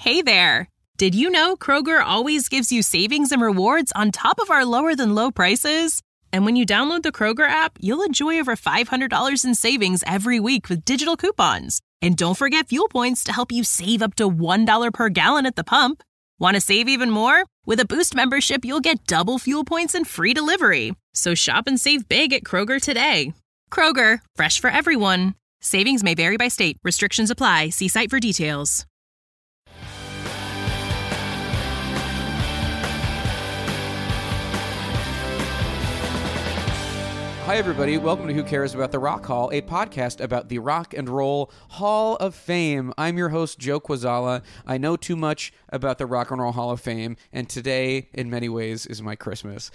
Hey there! Did you know Kroger always gives you savings and rewards on top of our lower-than-low prices? And when you download the Kroger app, you'll enjoy over $500 in savings every week with digital coupons. And don't forget fuel points to help you save up to $1 per gallon at the pump. Want to save even more? With a Boost membership, you'll get double fuel points and free delivery. So shop and save big at Kroger today. Kroger, fresh for everyone. Savings may vary by state. Restrictions apply. See site for details. Hi, everybody. Welcome to Who Cares About the Rock Hall, a podcast about the Rock and Roll Hall of Fame. I'm your host, Joe Quazala. I know too much about the Rock and Roll Hall of Fame, and today, in many ways, is my Christmas.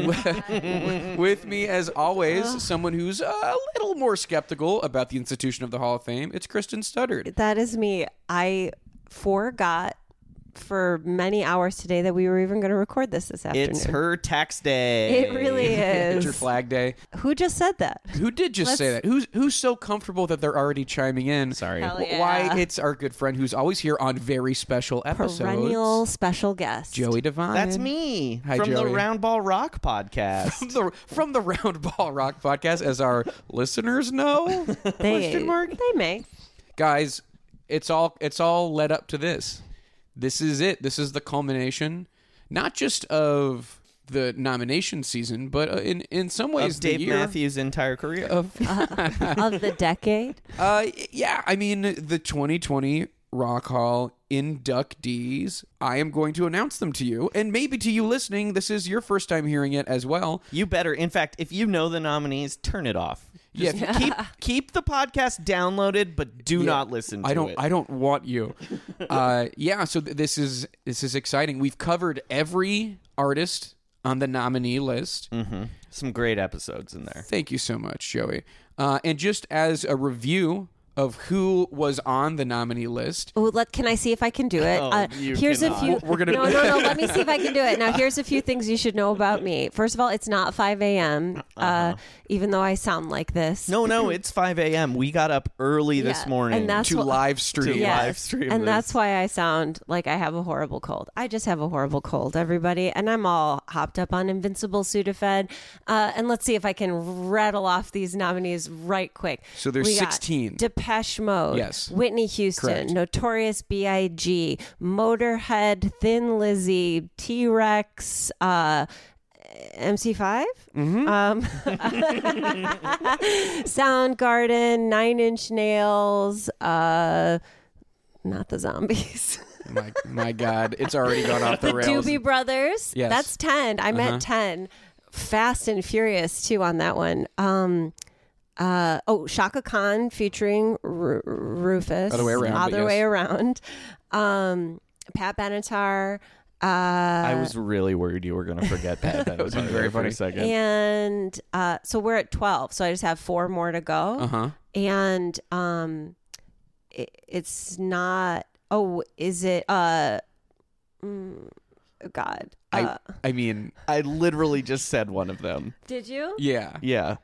With me, as always, someone who's a little more skeptical about the institution of the Hall of Fame. It's Kristen Studdard. That is me. I forgot for many hours today that we were even going to record this afternoon. It's her tax day. It really is. It's your Flag Day. Who just said that? Who did just say that? Who's so comfortable that they're already chiming in? Sorry. Hell yeah. Why, it's our good friend who's always here on very special episodes. Perennial special guest. Joey Devine. That's me. Hi, from Joey. the Round Ball Rock podcast. From the Round Ball Rock podcast, as our listeners know. Question mark. They may. Guys, it's all led up to this. This is it. This is the culmination, not just of the nomination season, but in some ways of Dave the year Matthews' entire career. Of the decade. Yeah, I mean the 2020 Rock Hall inductees. I am going to announce them to you, and maybe to you listening, this is your first time hearing it as well. You better. In fact, if you know the nominees, turn it off. Just keep the podcast downloaded, but do not listen to it. I don't want you. So this is exciting. We've covered every artist on the nominee list. Mm-hmm. Some great episodes in there. Thank you so much, Joey. And just as a review of who was on the nominee list. Oh, can I see if I can do it? Here's cannot. a few. We're gonna. No. Let me see if I can do it. Now, here's a few things you should know about me. First of all, it's not 5 a.m. Even though I sound like this. No, it's 5 a.m. We got up early this morning and that's to live stream. live stream and this. that's why I sound like I have a horrible cold. I just have a horrible cold, everybody, and I'm all hopped up on Invincible Sudafed. And let's see if I can rattle off these nominees right quick. So there's We got 16. Depeche Mode, Yes. Whitney Houston, Correct. Notorious B.I.G., Motorhead, Thin Lizzy, T-Rex, MC5, Soundgarden, Nine Inch Nails, not the Zombies. My God, it's already gone off the rails. Doobie Brothers. Yes. That's 10. I'm at 10. Fast and Furious too on that one. Shaka Khan featuring Rufus. Other way around. Other way around. Pat Benatar. I was really worried you were going to forget that. That was very funny. For a second. And so we're at 12. So I just have 4 more to go. And it's not. Oh, is it? God. I mean, I literally just said one of them. Did you? yeah. Yeah.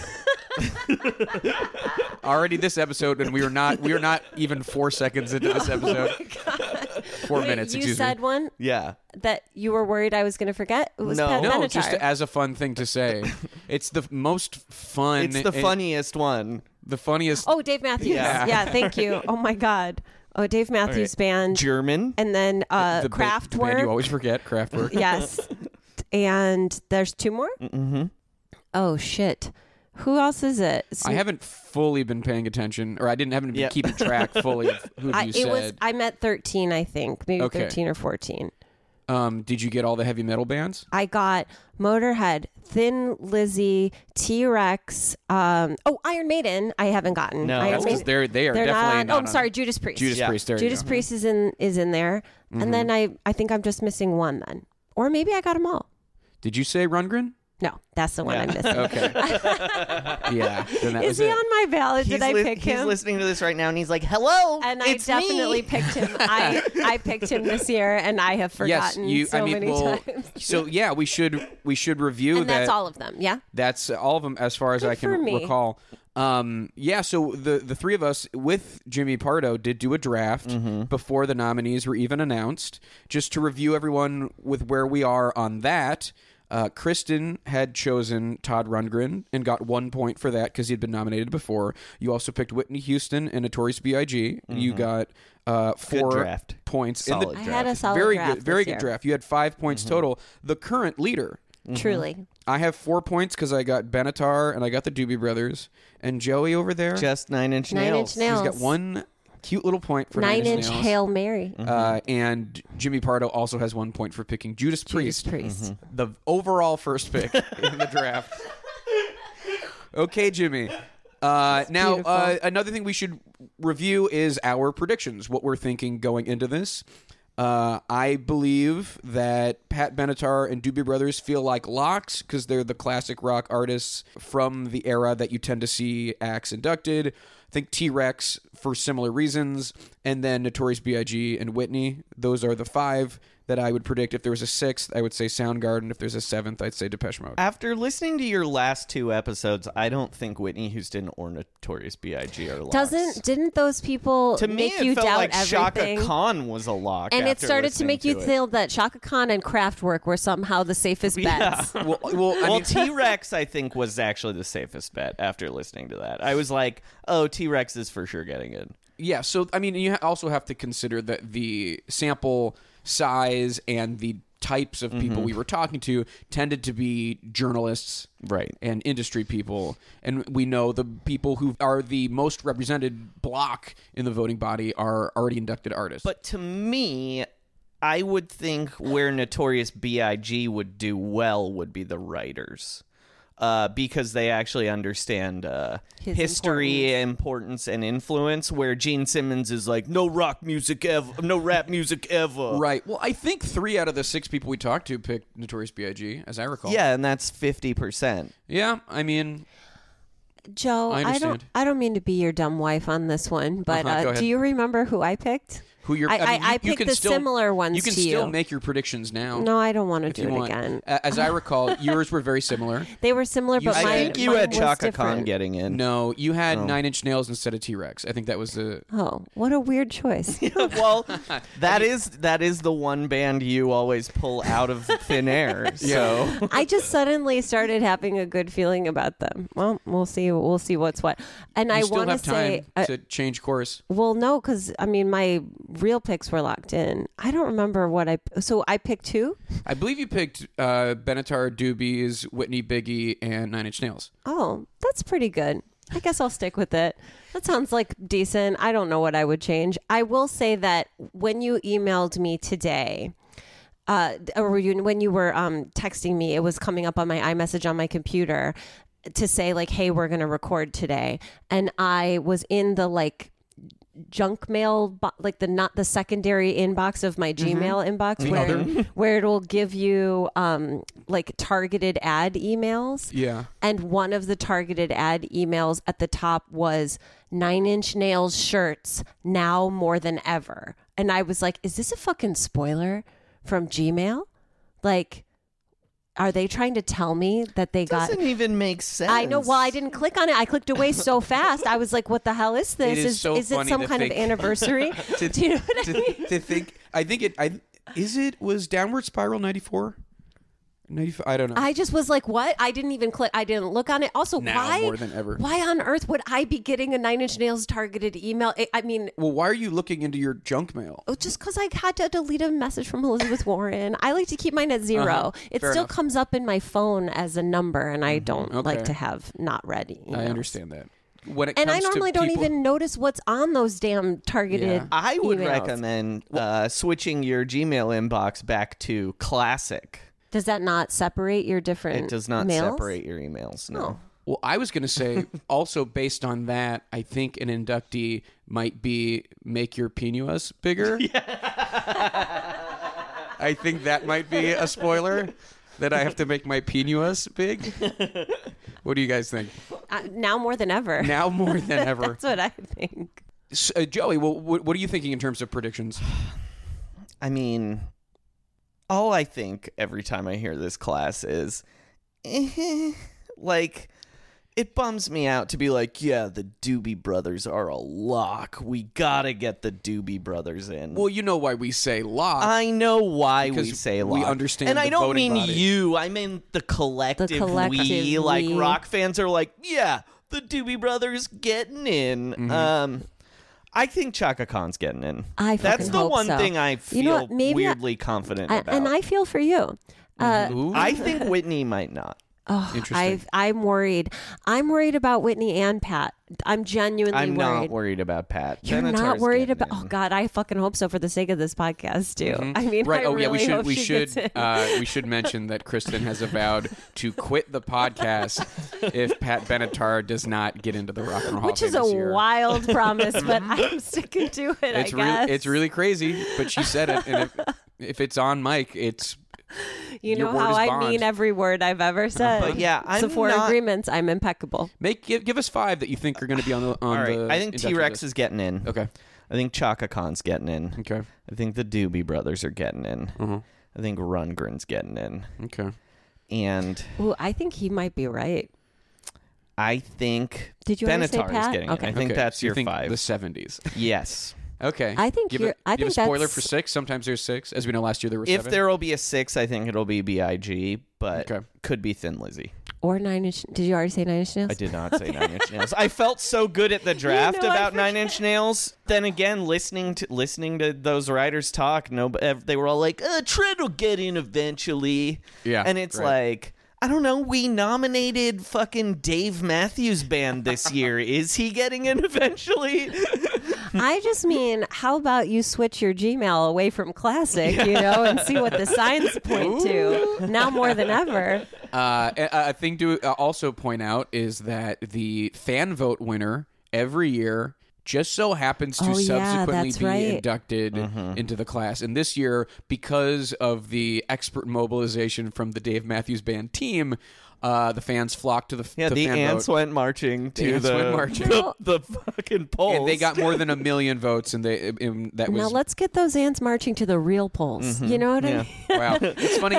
Already this episode, and we are not even 4 seconds into this episode. 4 minutes. You Excuse said me. one Yeah. that you were worried I was going to forget. It was No. Pat No, Benatar. just as a fun thing to say. It's the most fun. It's the funniest one. The funniest. Oh, Dave Matthews. Yeah. Yeah, thank you. Oh my God. Oh, Dave Matthews Band. German. And then the band Kraftwerk. you always forget, Kraftwerk. Yes. And there's 2 more? Mm-hmm. Oh, shit. Who else is it? I haven't fully been paying attention, or I haven't been keeping track fully of who you said. I'm at 13, I think. Maybe Okay. 13 or 14. Did you get all the heavy metal bands? I got Motorhead, Thin Lizzy, T-Rex. Iron Maiden. I haven't gotten. No, Iron that's Maiden. They are They're definitely not. I'm sorry, Judas Priest. Judas Priest. There you Judas go. Priest is in there, and then I think I'm just missing one then, or maybe I got them all. Did you say Rundgren? No, that's the one I'm missing. Okay. Yeah. Then that Is was he it. on my ballot? Did I pick him? He's listening to this right now, and he's like, "Hello, And I it's definitely me." picked him. I picked him this year, and I have forgotten many times. So yeah, we should review And that. that's all of them. Yeah. That's all of them as far as Good I can for me. recall. So the three of us with Jimmy Pardo did do a draft before the nominees were even announced. Just to review everyone with where we are on that, Kristen had chosen Todd Rundgren and got 1 point for that because he had been nominated before. You also picked Whitney Houston and Notorious B.I.G. You got 4 draft. Points. Solid I had a solid very draft good, very this good year. draft. You had 5 points total. The current leader. Truly. I have 4 points because I got Benatar and I got the Doobie Brothers. And Joey over there, Just 9 Inch Nine Nails. Inch Nails. he's got 1 cute little point for 9 9-inch Nails. Hail Mary. And Jimmy Pardo also has 1 point for picking Judas Priest, Priest. the overall first pick in the draft. Okay, Jimmy. Now, beautiful. another thing we should review is our predictions, what we're thinking going into this. I believe that Pat Benatar and Doobie Brothers feel like locks because they're the classic rock artists from the era that you tend to see acts inducted. I think T-Rex for similar reasons, and then Notorious B.I.G. and Whitney. Those are the 5 that I would predict. If there was a 6th, I would say Soundgarden. If there's a 7th, I'd say Depeche Mode. After listening to your last 2 episodes, I don't think Whitney Houston or Notorious B.I.G. are locks. Didn't those people To me, make you it felt doubt like everything? Shaka Khan was a lock. And it after started to make you listening feel that Shaka Khan and Kraftwerk were somehow the safest bets. Well, I Well, mean, T-Rex, I think, was actually the safest bet after listening to that. I was like, oh, T-Rex is for sure getting in. yeah, so, I mean, you also have to consider that the sample size and the types of people we were talking to tended to be journalists Right. and industry people. And we know the people who are the most represented block in the voting body are already inducted artists. But to me, I would think where Notorious B.I.G. would do well would be the writers. Because they actually understand His history, importance, and influence. Where Gene Simmons is like, no rock music ever, no rap music ever. Right. Well, I think 3 out of the 6 people we talked to picked Notorious B.I.G., as I recall. Yeah, and that's 50%. Yeah, I mean, Joe, I understand. I don't mean to be your dumb wife on this one, but Go ahead. do you remember who I picked? who you're. I picked the similar ones You can to still you. make your predictions now. No, I don't want to if do you it want. again. As I recall, yours were very similar. They were similar, but said- mine, I think you mine had was Chaka Khan different. getting in. No, you had 9 Inch Nails instead of T-Rex. I think that was the. Oh, what a weird choice. Well, that is the one band you always pull out of thin air. So I just suddenly started having a good feeling about them. Well, we'll see. We'll see what's what. And You I still want to have say, time to change course. well, no, because I mean, my real picks were locked in. I don't remember what So I picked 2. I believe you picked Benatar, Doobies, Whitney, Biggie, and 9 Inch Nails. Oh, that's pretty good. I guess I'll stick with it. That sounds like decent. I don't know what I would change. I will say that when you emailed me today, or when you were texting me, it was coming up on my iMessage on my computer to say like, "Hey, we're going to record today," and I was in the like junk mail, like not the secondary inbox of my Gmail inbox, where it'll give you like targeted ad emails. Yeah. And one of the targeted ad emails at the top was 9 Inch Nails shirts now more than ever. And I was like, is this a fucking spoiler from Gmail? Like, are they trying to tell me that they got... doesn't even make sense. I know. Well, I didn't click on it. I clicked away so fast. I was like, what the hell is this? It is so it funny some to kind of think- anniversary? Do you know what I mean? To think, I think it was Downward Spiral 94? 95? I don't know. I just was like, what? I didn't even click. I didn't look on it. Also, Now why? more than ever. Why on earth would I be getting a 9 Inch Nails targeted email? I mean, Well, why are you looking into your junk mail? just because I had to delete a message from Elizabeth Warren. I like to keep mine at 0. It Fair still enough. comes up in my phone as a number, and I don't like Okay. to have not read emails. I understand that. When it And I comes to normally don't people- even notice what's on those damn targeted Yeah. I would emails. recommend switching your Gmail inbox back to classic. Does that not separate your different It does not mails? separate your emails. No. Oh. Well, I was going to say, also based on that, I think an inductee might be make your penis bigger. I think that might be a spoiler, that I have to make my penis big. What do you guys think? Now more than ever. Now more than ever. That's what I think. Joey, well, what are you thinking in terms of predictions? I mean, all I think every time I hear this class is, like, it bums me out to be like, yeah, the Doobie Brothers are a lock. We gotta get the Doobie Brothers in. Well, you know why we say lock. I know why we Because say we lock. understand and the I don't voting mean body. you. I mean the collective we. Like we. rock fans are like, yeah, the Doobie Brothers getting in. Mm-hmm. I think Chaka Khan's getting in. I fucking That's the hope one so. thing I feel You know what? Maybe weirdly confident about. and I feel for you. Ooh. I think Whitney might not. Oh, Interesting. I'm worried. I'm worried about Whitney and Pat. I'm genuinely I'm worried. not worried about Pat. You're Benatar's not worried getting about? in. Oh God, I fucking hope so for the sake of this podcast too. I mean, Right. I Oh, yeah. really hope We she should. gets in. We should mention that Kristen has avowed to quit the podcast if Pat Benatar does not get into the Rock and Roll Hall Which of is Fame a this year. wild promise, but I'm sticking to it. It's I guess it's really crazy, but she said it, and if it's on mic, it's you your know word how is I bond. mean every word I've ever said. But yeah, so I'm for not- agreements, I'm impeccable. give us 5 that you think are going to be on the. All right, the I think induction T-Rex list. is getting in. Okay. I think Chaka Khan's getting in. Okay. I think the Doobie Brothers are getting in. Uh-huh. I think Rundgren's getting in. Okay. And Ooh, I think he might be right. I think Did you already say Benatar is Pat? getting Okay. in. I think Okay, that's so you your think 5. The 70s. Yes. Okay. I think give you're- I give think a spoiler that's- for 6. Sometimes there's 6. As we know, last year there were 7. If there will be a 6, I think it'll be B.I.G., but Okay. could be Thin Lizzy. Or 9 Inch. Did you already say 9 Inch Nails? I did not say 9 Inch Nails. I felt so good at the draft know, I about 9 Inch Nails. Then again, listening to those writers talk, they were all like, Trent will get in eventually. Yeah, And it's right. like, I don't know, we nominated fucking Dave Matthews Band this year. Is he getting in eventually? I just mean, how about you switch your Gmail away from Classic, and see what the signs point to now more than ever. A thing to also point out is that the fan vote winner every year just so happens to Oh, yeah, subsequently that's be right. inducted into the class. And this year, because of the expert mobilization from the Dave Matthews Band team, the fans flocked to the Yeah, the fan ants vote. went marching to ants went marching. the fucking polls. And they got more than 1 million votes, and that was Now let's get those ants marching to the real polls. You know what I mean? wow. It's funny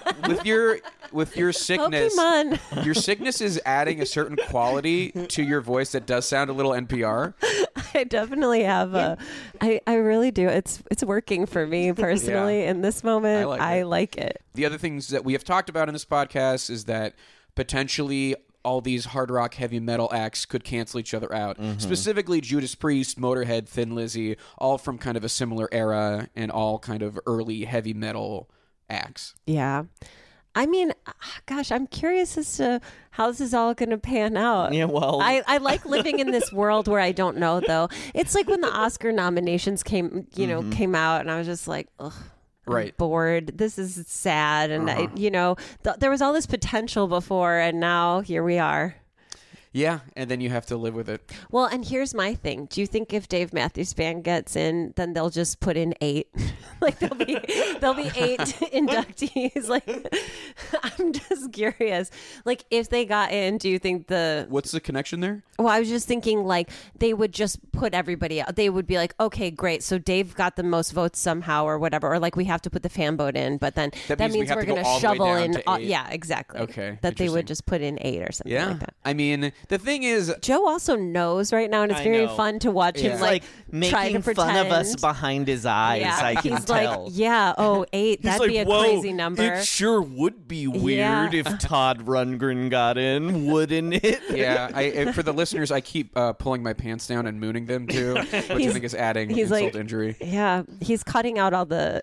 with your sickness. Pokemon. Your sickness is adding a certain quality to your voice that does sound a little NPR. I definitely have I really do. It's working for me personally in this moment. I I like like it. The other things that we have talked about in this podcast is that potentially all these hard rock heavy metal acts could cancel each other out. Specifically Judas Priest, Motorhead, Thin Lizzy, all from kind of a similar era and all kind of early heavy metal acts. Yeah. I mean, gosh, I'm curious as to how this is all going to pan out. Yeah, well, I like living in this world where I don't know, though. It's like when the Oscar nominations came out, and I was just like, ugh. I'm Right. bored. This is sad, and there was all this potential before, and now here we are. Yeah, and then you have to live with it. Well, and here's my thing. Do you think if Dave Matthews Band gets in, then they'll just put in 8? Like there'll be 8 inductees. Like I'm just curious. Like if they got in, do you think What's the connection there? Well, I was just thinking like they would just put everybody out. They would be like, okay, great. So Dave got the most votes somehow or whatever. Or like we have to put the fan vote in, but then that means we means have we're to go going all the way shovel down in. to 8. Yeah, exactly. Okay, That they interesting. would just put in 8 or something Yeah. like that. I mean, the thing is, Joe also knows right now, and it's I very know. fun to watch him It's like try to making pretend. fun of us behind his eyes. Yeah, I can he's tell. like, yeah, 8. That'd be a crazy number. It sure would be weird Yeah. if Todd Rundgren got in, wouldn't it? yeah, for the listeners, I keep pulling my pants down and mooning them too, which I think is adding he's insult like- to injury. Yeah, he's cutting out all the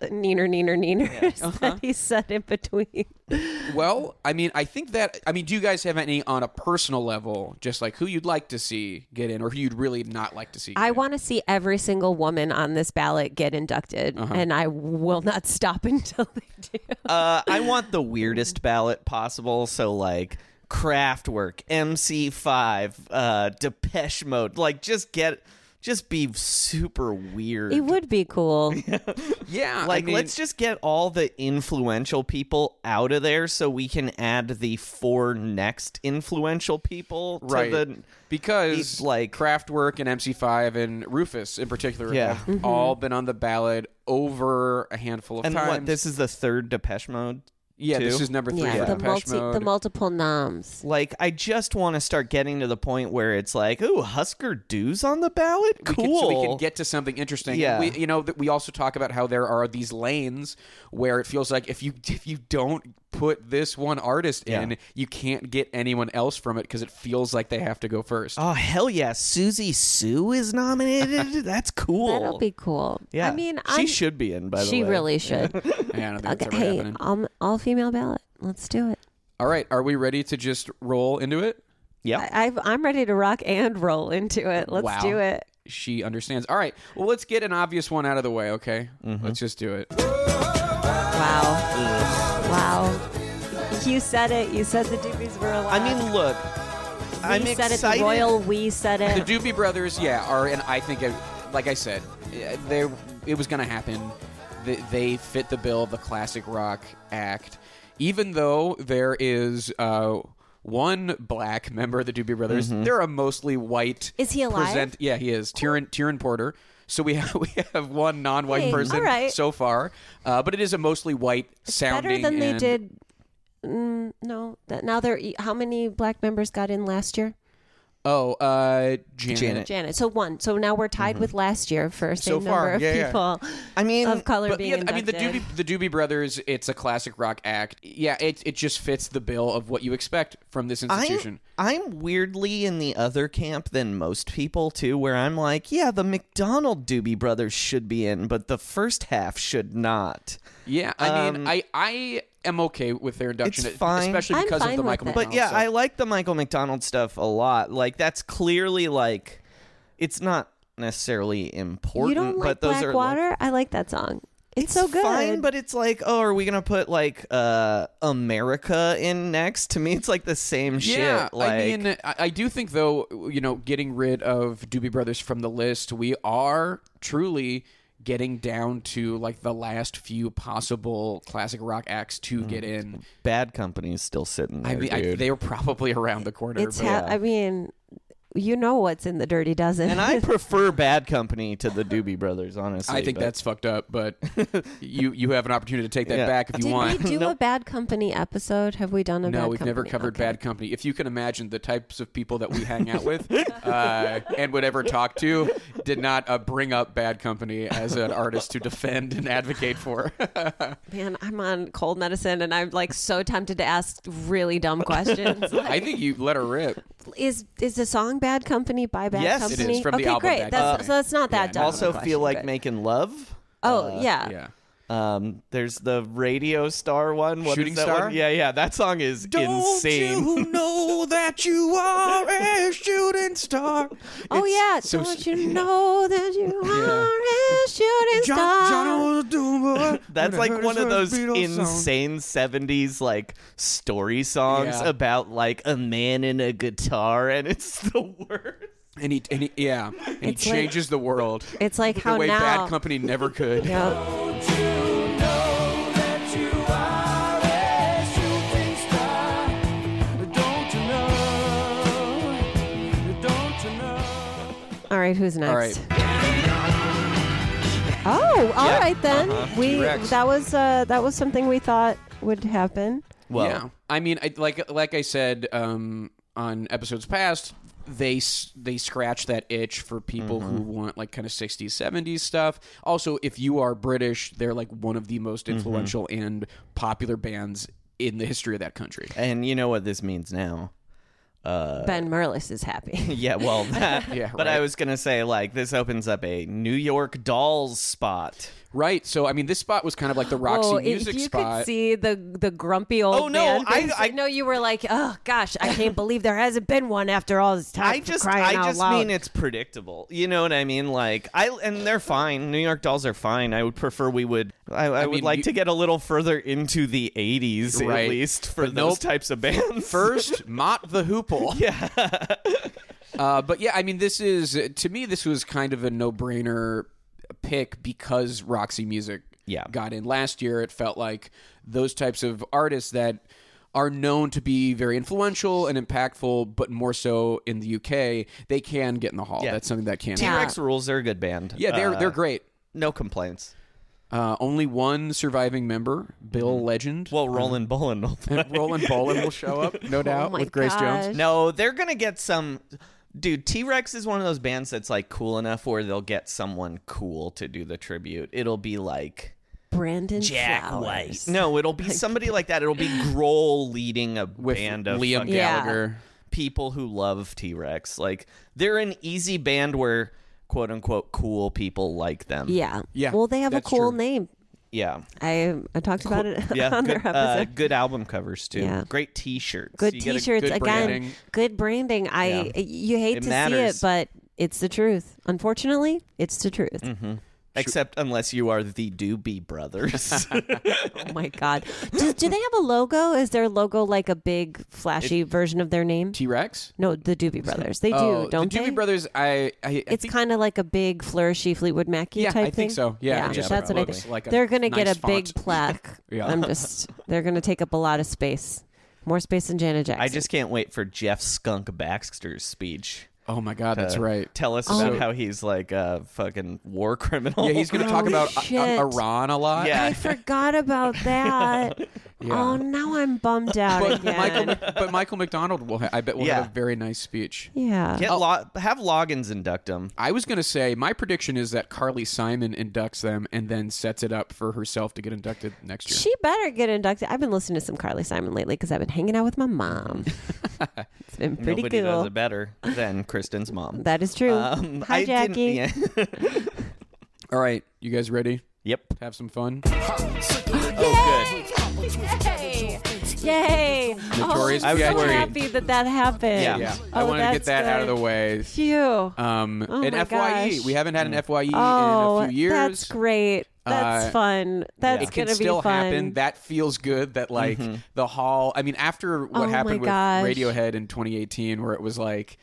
neeners that he said in between. Well, I mean, do you guys have any on a personal level, just like who you'd like to see get in or who you'd really not like to see get I in? want to see every single woman on this ballot get inducted, and I will not stop until they do. I want the weirdest ballot possible. So like Kraftwerk, MC5, Depeche Mode. Like just be super weird. It would be cool. Yeah, Like, I mean, let's just get all the influential people out of there so we can add the 4 next influential people to right. the... Because It's like- Kraftwerk and MC5 and Rufus in particular Yeah. have all been on the ballot over a handful of And times. what, this is the 3rd Depeche Mode Yeah, too. this is number 3. Yeah, Depeche Mode. the multiple noms. Like, I just want to start getting to the point where it's like, ooh, Husker Du's on the ballot? Cool. So we can get to something interesting. Yeah. We also talk about how there are these lanes where it feels like if you don't put this one artist in, you can't get anyone else from it because it feels like they have to go first. Oh, hell yeah. Susie Sue is nominated? That's cool. That'll be cool. Yeah. I mean, she should be in, by the way. She really should. Yeah, I don't think it's ever Hey, happening. all female ballot. Let's do it. All right, are we ready to just roll into it? Yep. I'm ready to rock and roll into it. Let's Wow. do it. She understands. All right, well, let's get an obvious one out of the way, okay? Let's just do it. Wow. You said it. You said the Doobies were alive. I mean, look. I'm we said excited. it. The royal we said The it. Doobie Brothers, are, and I think, like I said, it was going to happen. They fit the bill of the classic rock act, even though there is one black member of the Doobie Brothers. They're a mostly white. Is he alive? Yeah, he is. Tyron Porter. So we have one non-white Hey, person all right. so far, but it is a mostly white sounding. Better than they and- did. No. Now how many black members got in last year? Oh, Janet. Janet. So one. So now we're tied with last year for same So far, number of yeah. people I mean, of color But being yeah, I mean inducted. the Doobie Brothers. It's a classic rock act. Yeah, it just fits the bill of what you expect from this institution. I'm weirdly in the other camp than most people, too, where I'm like, yeah, the McDonald Doobie Brothers should be in, but the first half should not. Yeah, I mean, I am okay with their induction, It's fine. especially I'm because of fine the with Michael it. McDonald But yeah, stuff. I like the Michael McDonald stuff a lot. Like, that's clearly, like, it's not necessarily important, You don't like but those Black are Water? I like that song. It's so good. fine, but it's like, oh, are we gonna put like America in next? To me, it's like the same Yeah, shit. Like, I mean, I do think though, getting rid of Doobie Brothers from the list, we are truly getting down to like the last few possible classic rock acts to get in. Bad Company's still sitting there, I mean, dude. they're probably around the corner. It's but I mean, you know what's in the Dirty Dozen. and I prefer Bad Company to the Doobie Brothers, honestly. I think but- that's fucked up, but you have an opportunity to take that Yeah. back if you Did want. we do Nope. a Bad Company episode? Have we done a Bad No, Company? we've never covered Okay. Bad Company. If you can imagine the types of people that we hang out with and would ever talk to, did not bring up Bad Company as an artist to defend and advocate for. Man, I'm on cold medicine and I'm like so tempted to ask really dumb questions. I think you let her rip. Is the song Bad Company by Bad Yes, it Company? is, from the okay, album great. Bad That's, Company. so that's not that dumb. Also of a feel question, like good. Making Love. Oh yeah. Yeah. There's the Radio Star one. What is Shooting that Star? one? Yeah. That song is insane. you know that you are a shooting star? Oh It's yeah. so Don't you know that you are a shooting star? That's like one of those insane 70s like story songs Yeah. about like a man and a guitar, and it's the worst. And he It's like- changes the world. It's like the how way now. Bad Company never could. Yep. All right, who's next? All right. Oh, all Yeah. right then. We T-Rex. that was something we thought would happen. Well, yeah, I mean, like I said on episodes past, they scratch that itch for people who want like kind of 60s, 70s stuff. Also, if you are British, they're like one of the most influential and popular bands in the history of that country. and you know what this means now. Ben Merlis is happy. Yeah, well, that, Yeah, but right. I was gonna say like this opens up a New York Dolls spot. Right. So, I mean, this spot was kind of like the Roxy Oh, Music if you spot. could see the grumpy old Oh, no, man. I know you were like, oh gosh, I can't believe there hasn't been one after all this time. I for just crying out loud. mean it's predictable. You know what I mean? Like and they're fine. New York Dolls are fine. I would prefer we would. I would mean, like you- to get a little further into the 80s Right. at least for But those nope. types of bands. First, Mott the Hoople. Yeah. But yeah, I mean, to me, this was kind of a no-brainer pick because Roxy Music got in last year. It felt like those types of artists that are known to be very influential and impactful, but more so in the UK, they can get in the hall. Yeah. That's something that can T-Rex Rules are a good band. Yeah, they're great. No complaints. Only one surviving member, Bill Legend. Well, Roland Bolin will play. Roland Bolin will show up, no doubt, my with Grace gosh. Jones. No, they're going to get some... Dude, T-Rex is one of those bands that's like cool enough where they'll get someone cool to do the tribute. It'll be like... Brandon Jack Flowers. White. No, it'll be somebody like that. It'll be Grohl leading a With band of Liam fucking Gallagher. people who love T-Rex. Like, they're an easy band where, quote-unquote, cool people like them. Yeah. Yeah, Well, they have a that's cool true. name. Yeah. I talked about it Yeah, on good, their episode. good album covers, too. Yeah. Great T-shirts. Good You get a T-shirts good again. branding. Good branding. You hate It to matters. see it, but it's the truth. Unfortunately, it's the truth. Except unless you are the Doobie Brothers. Oh my God. Do they have a logo? Is their logo like a big flashy version of their name? T-Rex? No, the Doobie Brothers. They do, Oh, don't the they? Doobie Brothers, I It's think, kind of like a big flourishy Fleetwood Mac yeah, type I thing. think so. Yeah, it just that's what I looks think. like a They're gonna get nice a big font. plaque. Yeah. They're gonna take up a lot of space, more space than Janet Jackson. I just can't wait for Jeff Skunk Baxter's speech. Oh my God, that's right. Tell us about how he's like a fucking war criminal. Yeah, he's going to talk about shit. Iran a lot. Yeah. I forgot about that. Yeah. Oh, now I'm bummed out again. But Michael McDonald will, I bet, will Yeah. have a very nice speech. Yeah. Have Loggins induct him. I was going to say, my prediction is that Carly Simon inducts them and then sets it up for herself to get inducted next year. She better get inducted. I've been listening to some Carly Simon lately because I've been hanging out with my mom. It's been pretty Nobody cool. does it better than Kristen's mom. That is true. Hi, I didn't- Jackie. yeah. All right, you guys ready Yep. to have some fun? Oh, Yay! Yay! Notorious I'm so B.I.G. happy that happened. Yeah. Yeah, I Oh, wanted to get that's that out of good. the way. Phew. And my FYE, gosh. we haven't had an FYE in Oh, a few years. that's great. That's fun. That's It can gonna be still fun. happen. That feels good. That like the hall. I mean, after what Oh happened my with gosh. Radiohead in 2018, where it was like,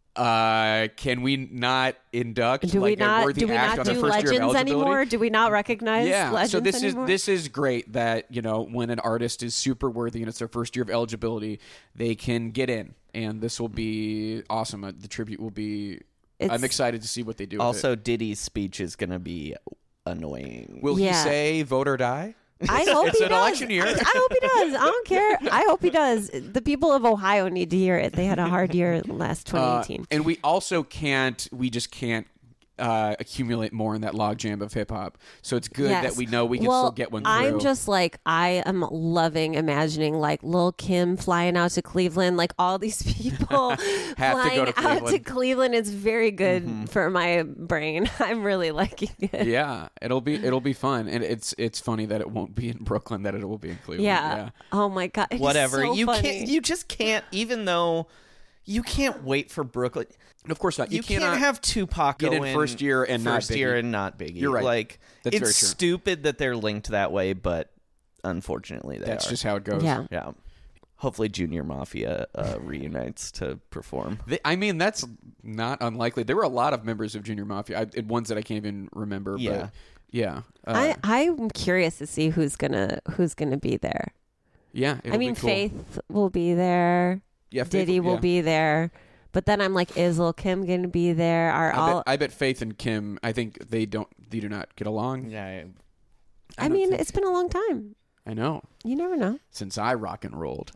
can we not induct Do like we a not? worthy Do we act not on do the first year of legends eligibility? anymore? Do we not recognize Yeah, legends so this anymore? is great that when an artist is super worthy and it's their first year of eligibility, they can get in, and this will be awesome. The tribute will be. I'm excited to see what they do. Also, with it. Diddy's speech is going to be annoying. Will he Yeah. say "vote or die"? I hope It's he an does. election year. I hope he does. I don't care. I hope he does. The people of Ohio need to hear it. They had a hard year last 2018. And we also can't. We just can't accumulate more in that logjam of hip hop. So it's good Yes. that we know we can well, still get one through. I'm just like, I am loving imagining like Lil Kim flying out to Cleveland, like all these people Have to flying go to out to Cleveland. Cleveland. It's very good for my brain. I'm really liking it. Yeah, it'll be fun, and it's funny that it won't be in Brooklyn, that it will be in Cleveland. Yeah. Oh my God. It's Whatever. so You funny. can't. You just can't. Even though you can't wait for Brooklyn. Of course not. You cannot can't have Tupac get go in first year and not first year Biggie. and not Biggie. You're right. Like That's it's very true. stupid that they're linked that way, but unfortunately they That's are. just how it goes. Yeah. Yeah. Hopefully, Junior Mafia reunites to perform. I mean, that's not unlikely. There were a lot of members of Junior Mafia, ones that I can't even remember. Yeah. But yeah. I'm curious to see who's gonna be there. Yeah. I it'll mean, be cool. Faith will be there. Yeah, Faith Diddy will yeah. be there. But then I'm like, is Lil Kim going to be there? I bet Faith and Kim. I think they do not get along. Yeah. I mean, it's been a long time. I know. You never know. Since I rock and rolled.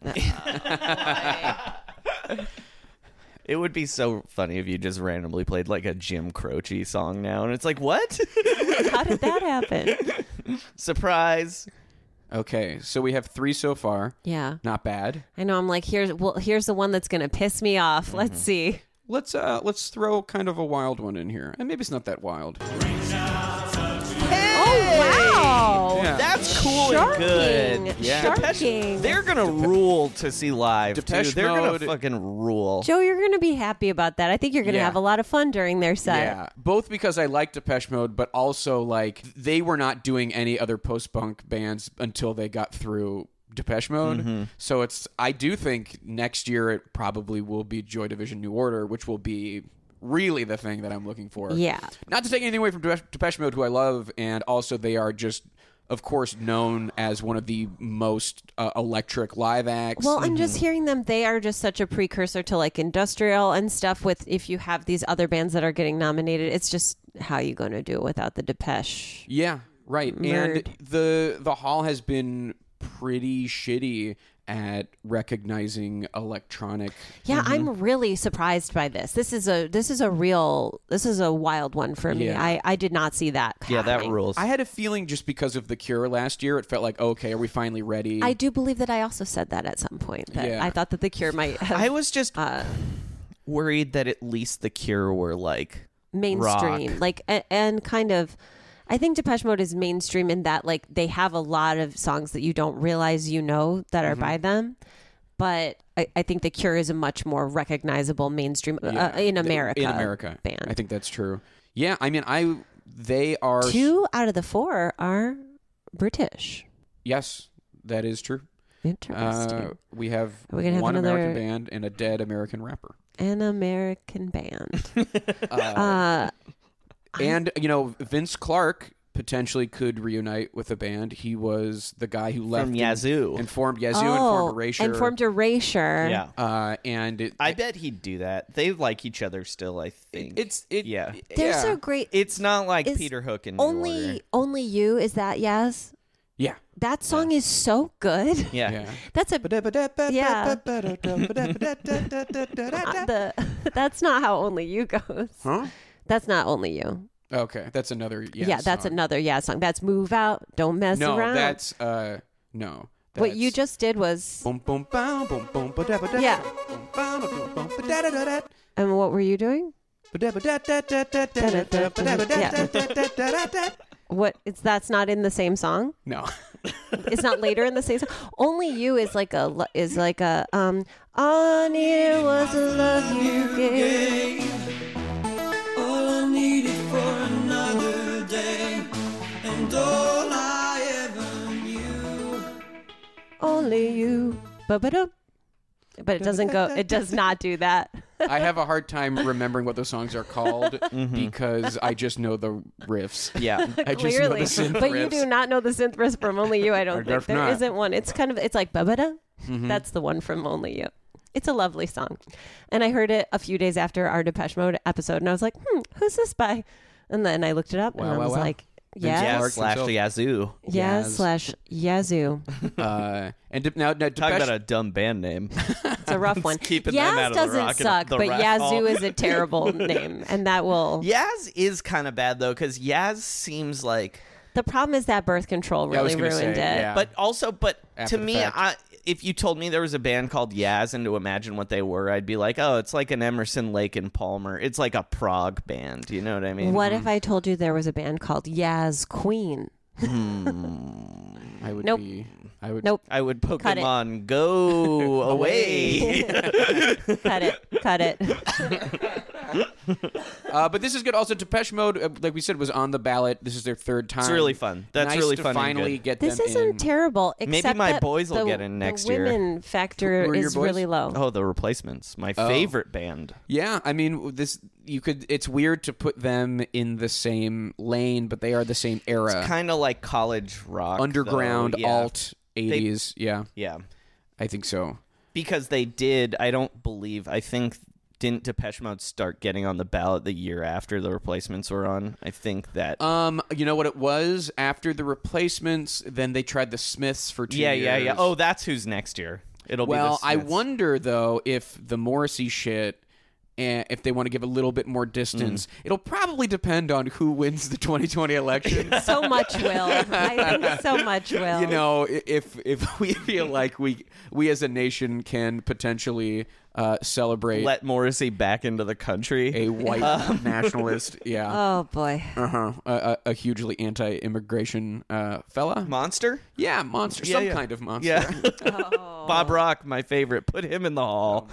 It would be so funny if you just randomly played like a Jim Croce song now, and it's like, what? How did that happen? Surprise! Okay, so we have 3 so far. Yeah. Not bad. I know. I'm like, here's the one that's going to piss me off. Let's see. Let's throw kind of a wild one in here, and maybe it's not that wild. Oh, wow. Yeah. That's cool Sharking. and good. Yeah. Sharking. They're gonna rule to see live. Depeche too. They're Mode- gonna fucking rule. Joe, you're going to be happy about that. I think you're going to Yeah. have a lot of fun during their set. Yeah, both because I like Depeche Mode, but also like they were not doing any other post-punk bands until they got through Depeche Mode. So I do think next year it probably will be Joy Division New Order, which will be really the thing that I'm looking for. Yeah. Not to take anything away from Depeche Mode, who I love, and also they are just, of course, known as one of the most electric live acts. Well, and just hearing them, they are just such a precursor to like industrial and stuff. With if you have these other bands that are getting nominated, it's just how you going to do it without the Depeche? Yeah. Right. Murd. And the Hall has been pretty shitty at recognizing electronic. Yeah, I'm really surprised by this. This is a wild one for me. Yeah. I did not see that. Yeah, that happening. rules. I had a feeling just because of The Cure last year, it felt like, okay, are we finally ready? I do believe that I also said that at some point. That Yeah. I thought that The Cure might have I was just worried that at least The Cure were like mainstream, rock. like and kind of. I think Depeche Mode is mainstream in that like they have a lot of songs that you don't realize that are by them, but I think The Cure is a much more recognizable mainstream in America. In America, band. I think that's true. Yeah, I mean, they are 2 out of the 4 are British. Yes, that is true. Interesting. We have Are we gonna have one another- American band and a dead American rapper. An American band. And, Vince Clarke potentially could reunite with the band. He was the guy who left from Yazoo. and formed Yazoo and formed Erasure. And formed Erasure. Yeah. And I bet he'd do that. They like each other still, I think. yeah. They're yeah. so great. It's not like Is Peter Hook and New Order. Only You, is that yes? Yeah. That song is so good. Yeah. Yeah. That's a Yeah. that's not how Only You goes. Huh? That's not Only You. Okay, that's another That's song. another song. That's Move Out, Don't Mess No, Around. that's no. What you that's- just did was Boom, boom, boom, boom, boom, ba-da-ba-da. Yeah. Boom, boom, boom, boom, ba-da-da-da-da. and what were you doing? Ba-da-ba-da-da-da-da-da-da-da-da-da-da-da. What that's not in the same song? No. It's not later in the same song. Only You is like a all I needed was the love you gave. All I needed for another day, and all I ever knew. Only You. Ba-ba-da. But it doesn't go. It does not do that. I have a hard time remembering what those songs are called because I just know the riffs. Yeah. I just know the Clearly, synth but you riffs. do not know the synth riff from Only You. I don't think guess there not. isn't one. It's like ba-ba-da. That's the one from Only You. It's a lovely song, and I heard it a few days after our Depeche Mode episode, and I was like, who's this by? And then I looked it up, and I was like, Vince yeah, Clarke slash himself. Yazoo. Yaz / Yazoo. Now Talk Depeche, about a dumb band name. It's a rough one. keeping them Yaz out of the doesn't rock and suck, the but Rock Yazoo Hall. is a terrible name, and that will. Yaz is kind of bad, though, because Yaz seems like... The problem is that birth control Yeah, I was really gonna ruined say, it. yeah. But After to the me, fact. if you told me there was a band called Yaz and to imagine what they were, I'd be like, oh, it's like an Emerson, Lake and Palmer. It's like a prog band. You know what I mean? What if I told you there was a band called Yaz Queen? I would Nope. be. I would. Nope. I would Cut it. Pokemon go away. Cut it. But this is good. Also, Depeche Mode, like we said, was on the ballot. This is their third time. It's really fun. That's nice really to fun and finally good. get This them isn't in. terrible. Except my that boys will the- get in next the year. women factor Who are your is boys? really low. Oh, the Replacements, my favorite band. Yeah, I mean, this you could. It's weird to put them in the same lane, but they are the same era. It's kind of like college rock, Underground, though. Yeah. alt, 80s. Yeah, Yeah, I think so. because they did. I think didn't Depeche Mode start getting on the ballot the year after the Replacements were on? I think that. You know what it was? After the Replacements, then they tried the Smiths for 2 years. Yeah. Oh, that's who's next year. It'll Well, be the I Smiths. wonder though if the Morrissey shit, if they want to give a little bit more distance, it'll probably depend on who wins the 2020 election. So much will. I think so much will. You know, if we feel like we as a nation can potentially celebrate let Morrissey back into the country. a white nationalist, yeah, Oh boy. a hugely anti-immigration fella, Monster? yeah, monster, Yeah, some yeah. kind of monster. Yeah. Bob Rock, my favorite. Put him in the hall.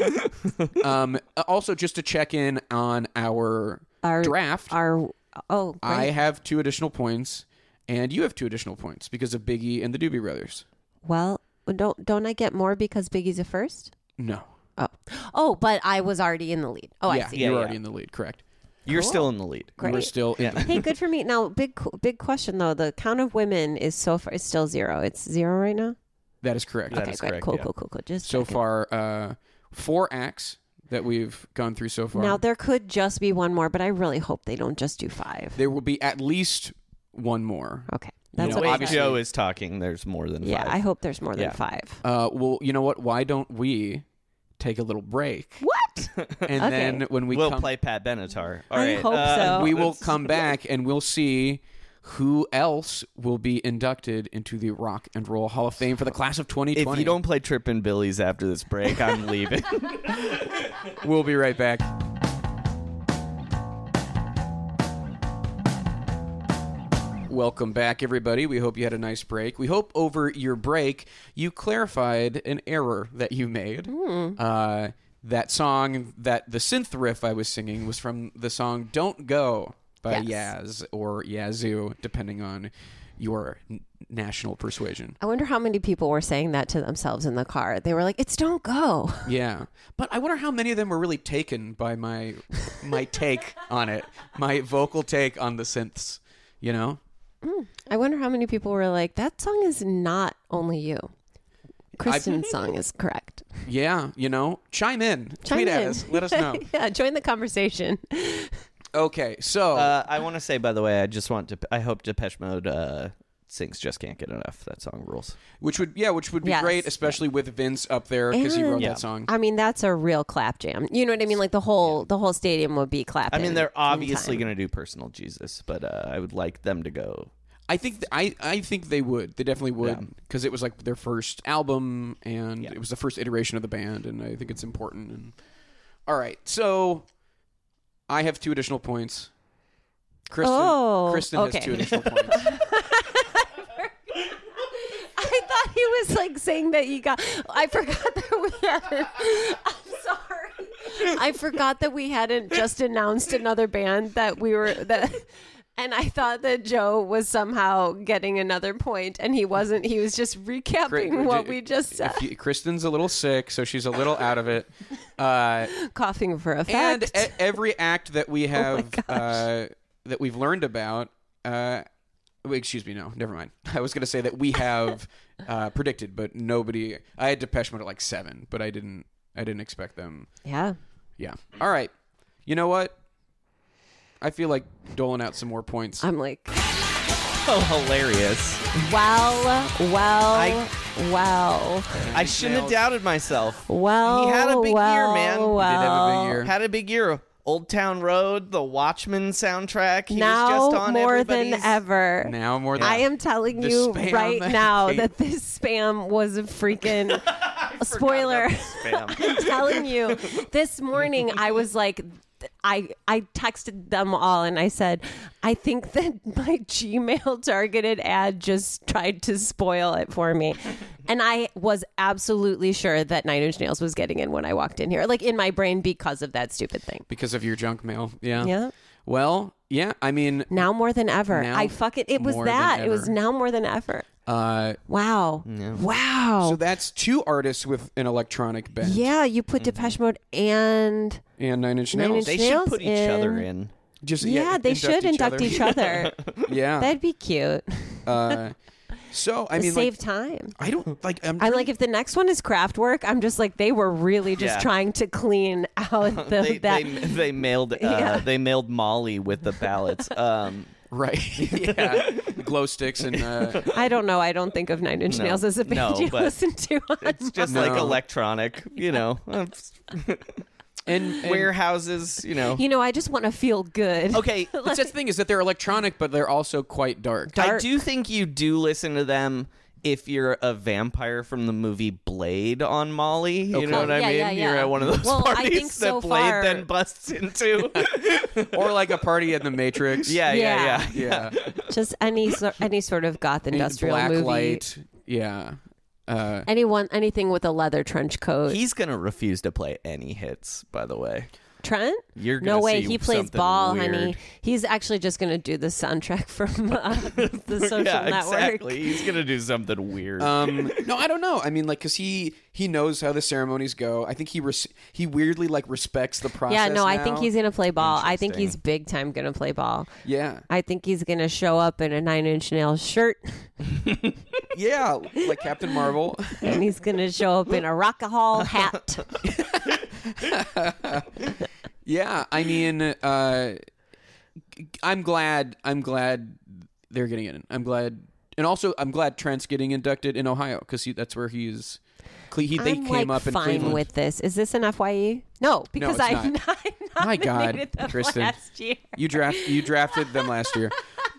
Also, just to check in on our draft, Great. I have 2 additional points, and you have 2 additional points because of Biggie and the Doobie Brothers. Well, don't I get more because Biggie's a first? No, Oh, but I was already in the lead. Oh, yeah, I see. you're Yeah, already yeah. in the lead, correct? You're still in the lead. Great. We're still in the Hey, good for me. Now, big question though. The count of women is so far is still 0. It's 0 right now. That is correct. That Okay, is great. correct, Cool, yeah. cool. Just So checking. far, 4 acts that we've gone through so far. Now there could just be one more, but I really hope they don't just do 5. There will be at least one more. Okay. That's know, what The way I obviously- Joe is talking, there's more than Yeah, five. I hope there's more than Yeah. 5. Well, you know what? Why don't we take a little break? What? And Okay. then when we we'll come, play Pat Benatar. All I right, hope so. we will come back and we'll see who else will be inducted into the Rock and Roll Hall of Fame for the class of 2020. If you don't play Trippin' Billies after this break, I'm leaving. We'll be right back. Welcome back, everybody. We hope you had a nice break. We hope over your break you clarified an error that you made. That song, that the synth riff I was singing was from the song Don't Go by Yes. Yaz or Yazoo, depending on your national persuasion. I wonder how many people were saying that to themselves in the car. They were like, "It's Don't Go." Yeah, but I wonder how many of them were really taken by my take on it, my vocal take on the synths. You know, I wonder how many people were like, "That song is not only you." Kristen's song is correct. yeah, you know, chime in, Chime tweet at in. us, let us know. Yeah, join the conversation. Okay, so I want to say, by the way, I hope Depeche Mode sings "Just Can't Get Enough." That song rules. which would be Yes. great, especially with Vince up there because he wrote And- that song. I mean, that's a real clap jam. You know what I mean? Like the whole stadium would be clapping. I mean, they're in obviously time. going to do "Personal Jesus," but I would like them to go. I think I think they would. They definitely would Yeah. because it was like their first album and Yeah. it was the first iteration of the band, and I think it's important. And all right, so I have 2 additional points. Kristen okay. has 2 additional points. I thought he was like saying that he got. I forgot that we hadn't. I'm sorry. I forgot that we hadn't just announced another band that we were that. And I thought that Joe was somehow getting another point, and he wasn't. He was just recapping what we just said, Kristen's a little sick, so she's a little out of it. coughing for And effect. every act that we have gosh. that we've learned about. Wait, excuse me, no, never mind. I was going to say that we have predicted, but nobody. I had Depeche Mode at like 7, but I didn't expect them. Yeah. Yeah. All right. You know what? I feel like doling out some more points. I'm like, Oh, hilarious! well. I shouldn't have doubted myself. Well, He had a big year, man. He did Well, have a big year. Had a big year. Old Town Road, the Watchmen soundtrack. He now was just on more than everybody's- ever. Now more than I am telling The you spam right now came- that this spam was a freaking spoiler. Spam. I'm telling you, this morning I was like, I texted them all and I said, I think that my Gmail targeted ad just tried to spoil it for me. And I was absolutely sure that Nine Inch Nails was getting in when I walked in here, like in my brain because of that stupid thing. because of your junk mail. Yeah. Yeah. Well, yeah. I mean, Now more than ever. Now It was more than that. It was ever. now more than ever. uh, Wow. Wow. so that's 2 artists with an electronic bent. Yeah, you put Depeche Mode and And Nine Inch Nine Nails. Inch They Nails should put each other in. in. Just Yeah, they should induct each other. Yeah. That'd be cute. So I mean, Save like, time. I don't like. I'm like, if the next one is Kraftwerk, I'm just like, they were really just Yeah. trying to clean out They, that. they mailed Yeah. they mailed Molly with the ballots. right. Yeah. Glow sticks and. I don't know. I don't think of Nine Inch No. Nails as a band No, you but listen to. It's just No. like electronic, you know. and Warehouses, you know. You know, I just want to feel good. Okay, That's the thing is that they're electronic, but they're also quite dark. I do think you do listen to them if you're a vampire from the movie Blade on Molly. You Okay. know what I Yeah, mean? yeah, yeah. You're at one of those Well, I parties think so that Blade far- then busts into. Or like a party in the Matrix. yeah. Yeah. Just any sort of goth industrial Black movie. light. Yeah. Anything with a leather trench coat. He's gonna refuse to play any hits, by the way. Trent? You're No gonna way. see He plays something ball, weird. honey. He's actually just going to do the soundtrack from the social Yeah, network. exactly. He's gonna do something weird. No, I don't know. I mean, like, because he knows how the ceremonies go. I think he weirdly like respects the process. Yeah, no, I think now. he's going to play ball. I think Interesting. he's big time going to play ball. Yeah, I think he's going to show up in a Nine Inch Nails shirt yeah, like Captain Marvel. and he's going to show up in a Rockahall hat. Yeah, I mean, I'm glad they're getting in. I'm glad, and also I'm glad Trent's getting inducted in Ohio because that's where he's. They I'm came up in fine Cleveland. with this. Is this an FYE? No, because it's I not. My God, nominated them Kristen, last year. you drafted them last year.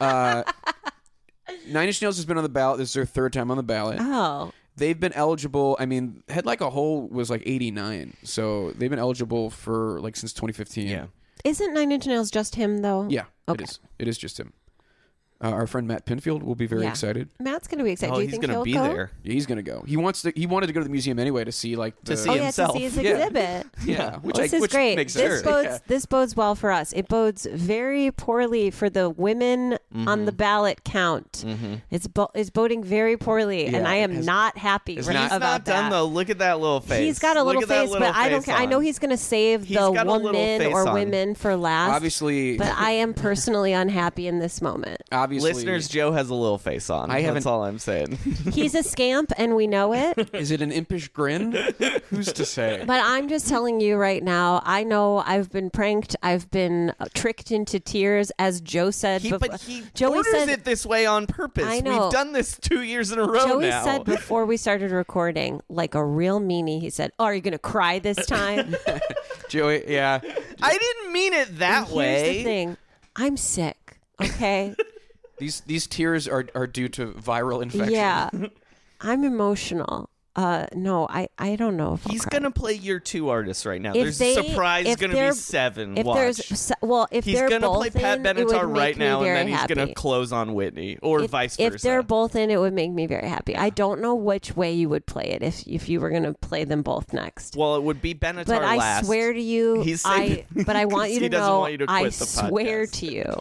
Nine Inch Nails has been on the ballot. This is their third time on the ballot. Oh. They've been eligible. I mean, Head Like a Hole was like 89, so they've been eligible for like since 2015. Yeah. Isn't Nine Inch Nails just him though? Yeah, Okay. it is. It is just him. Our friend Matt Pinfield will be very Yeah. excited. Matt's going to be excited. Oh, Do you he's think gonna he'll be go? there. Yeah, he's gonna go. He wanted to go to the museum anyway to see like To see Oh, yeah, himself. to see his Yeah. exhibit. Yeah, which This is which great. makes This sense. bodes well for us. It bodes very poorly for the women on the ballot count. It's boding very poorly, and Yeah, I am it has- not happy it's about not- He's not done that. though. Look at that little face. He's got a little Look at that face, little but I don't care. I on. know he's going to save He's the got a little woman face or on. women for last. Obviously, But I am personally unhappy in this moment. obviously, Listeners, Joe has a little face on. I haven't- That's all I'm saying. He's a scamp, and we know it. is it an impish grin? Who's to say? But I'm just telling you right now, I know I've been pranked. I've been tricked into tears, as Joe said. But he Joey orders said, it this way on purpose. I know. We've done this 2 years in a row Joey now. said before we started recording, like a real meanie, he said, "Oh, are you going to cry this time?" Joey, yeah. I didn't mean it that And way. Here's the thing. I'm sick, okay? These tears are due to viral infection. Yeah. I'm emotional. No, I don't know if I'll He's cry. gonna play year 2 artist right now. If There's a they- surprise if gonna they're- be 7. If Watch. if He's they're gonna both play Pat in, it would Benatar make right me now, and very then he's happy. gonna close on Whitney, or vice versa. If they're both in, it would make me very happy. I don't know which way you would play it if you were going to play them both next. well, it would be Benatar But I last. swear to you, He's saying- but I want you to he doesn't know, want you to I quit the swear podcast. to you,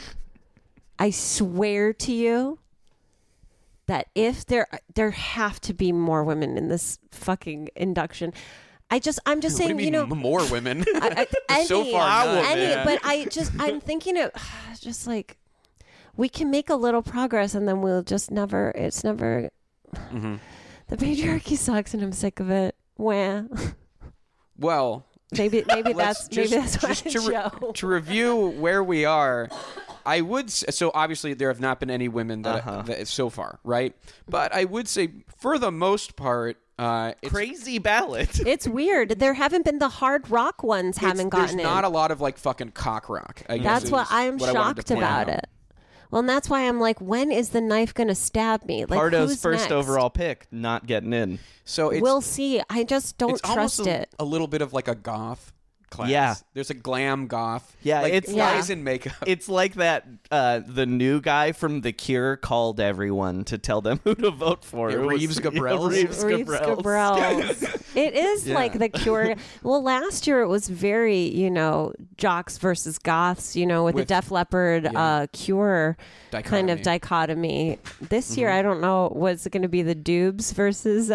I swear to you that if there have to be more women in this fucking induction. I'm just What do saying, you mean, more women? So any, far, none. any, but I'm thinking of just like we can make a little progress and then we'll just never. It's never. Mm-hmm. The patriarchy sucks and I'm sick of it. Wah. Well, Maybe let's that's why to to review where we are. I would so obviously there have not been any women that so far, right? But I would say for the most part, it's, Crazy ballot. It's weird. There haven't been the hard rock ones haven't there's gotten in. not a lot of like fucking cock rock. I guess That's is what I'm what I wanted to shocked point about out. it. Well, and that's why I'm like, when is the knife going to stab me? Like, Pardo's who's first next? overall pick, not getting in. So it's We'll see. I just don't it's trust almost it. a little bit of like a goth class. Yeah. There's a glam goth. Yeah, like it's guys like- in makeup. It's like that the new guy from The Cure called everyone to tell them who to vote for. Yeah, It was- Reeves Gabrels. Reeves Reeves Gabrels. Gabrels. It is Yeah. like the Cure. Well, last year it was very, jocks versus goths, with the With- Def Leppard Cure kind of dichotomy. This year, I don't know, was it going to be the Dubes versus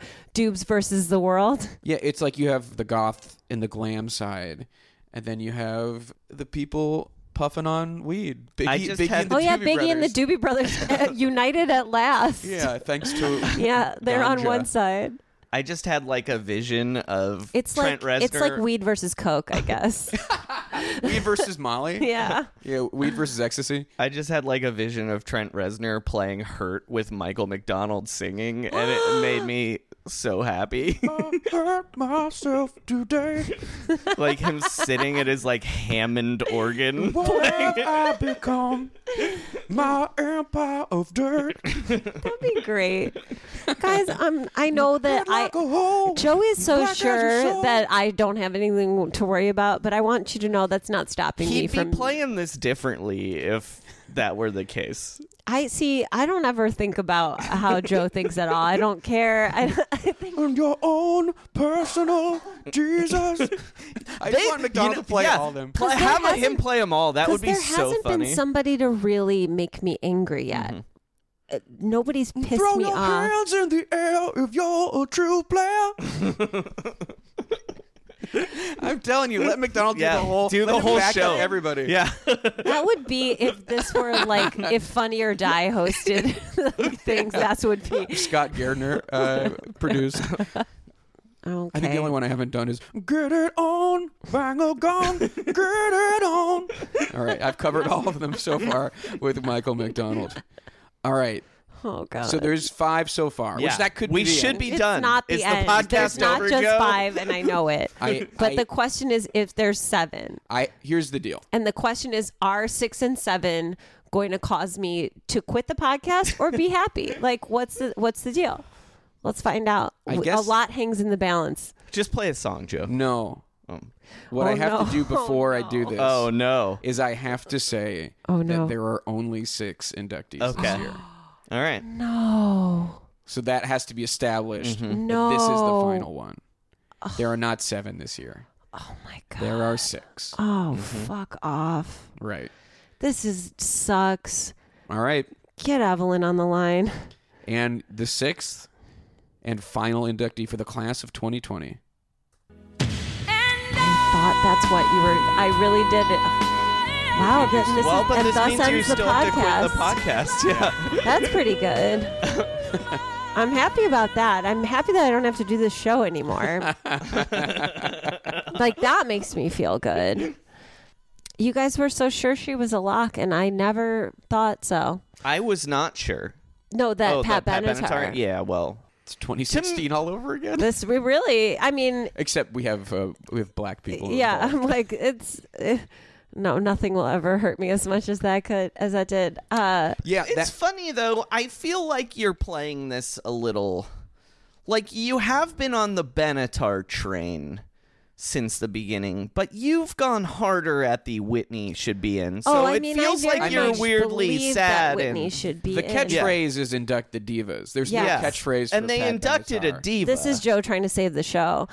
the world? Yeah, it's like you have the goth and the glam side, and then you have the people puffing on weed. I Biggie, just Biggie had- and the Oh yeah, Doobie Biggie and the Brothers. Doobie Brothers united at last. Yeah, thanks to Yeah, they're on Ganja. one side. I just had like a vision of It's Trent like Reznor. weed versus coke, I guess. weed versus Molly. Yeah. Yeah, weed versus ecstasy. I just had like a vision of Trent Reznor playing "Hurt" with Michael McDonald singing, and it made me so happy. I hurt myself today. Like him sitting at his like Hammond organ. What have I become? My empire of dirt. That'd be great. Guys, I know that Alcohol. Joe is so Black as a sure soul. that I don't have anything to worry about, but I want you to know that's not stopping me He'd be from playing this differently if that were the case. I don't ever think about how Joe thinks at all. I don't care. I think On your own personal Jesus. I just want McDonald to play all of them. How about him hasn't- play them all? That would be there so hasn't funny. been somebody to really make me angry yet. Nobody's pissed Throw me your off. hands in the air if you're a true player. I'm telling you, let McDonald Yeah, do the let him whole back show. up everybody. Yeah. That would be if this were like if Funny or Die hosted things. That's would be. Scott Gardner produced. Okay. I think the only one I haven't done is Get It On, Bang a Gong, Get It On. All right, I've covered all of them so far with Michael McDonald. All right, Oh God. so there's 5 so far, which that could we be the should end. be It's done. not the Is end. the podcast There's not over, just Joe? 5, and I know it. But I- the question is if there's 7. Here's the deal. And the question is, are 6 and 7 going to cause me to quit the podcast or be happy? Like, what's the deal? Let's find out. I guess- A lot hangs in the balance. Just play a song, Joe. No. What Oh, I have no. to do before I do this Oh no. is I have to say Oh, no. that there are only 6 inductees Okay. this year. All right. No. So that has to be established Mm-hmm. that this is the No. final one. There are not 7 this year. Oh my God. There are 6. Oh, fuck off. Right. This sucks. All right. Get Evelyn on the line. And the 6th and final inductee for the class of 2020. I thought that's what you were. I really did it. Wow, this Well, is, but and this thus means you ends the still have to quit the podcast. podcast. Yeah. That's pretty good. I'm happy about that. I'm happy that I don't have to do this show anymore. Like, that makes me feel good. You guys were so sure she was a lock, and I never thought so. I was not sure. No, that Pat that Benatar. Yeah, well. It's 2016 all over again. This we really. I mean, Except we have black people. yeah. involved. I'm like, it's. No, nothing will ever hurt me as much as that did. Yeah, It's funny though. I feel like you're playing this a little like you have been on the Benatar train since the beginning, but you've gone harder at the Whitney should be in. So I it mean, feels I very like you're much weirdly believe sad. that Whitney and, should be the in. catchphrase is induct the divas. There's Yes. no catchphrase for and they Pat inducted a Benatar. diva. This is Joe trying to save the show.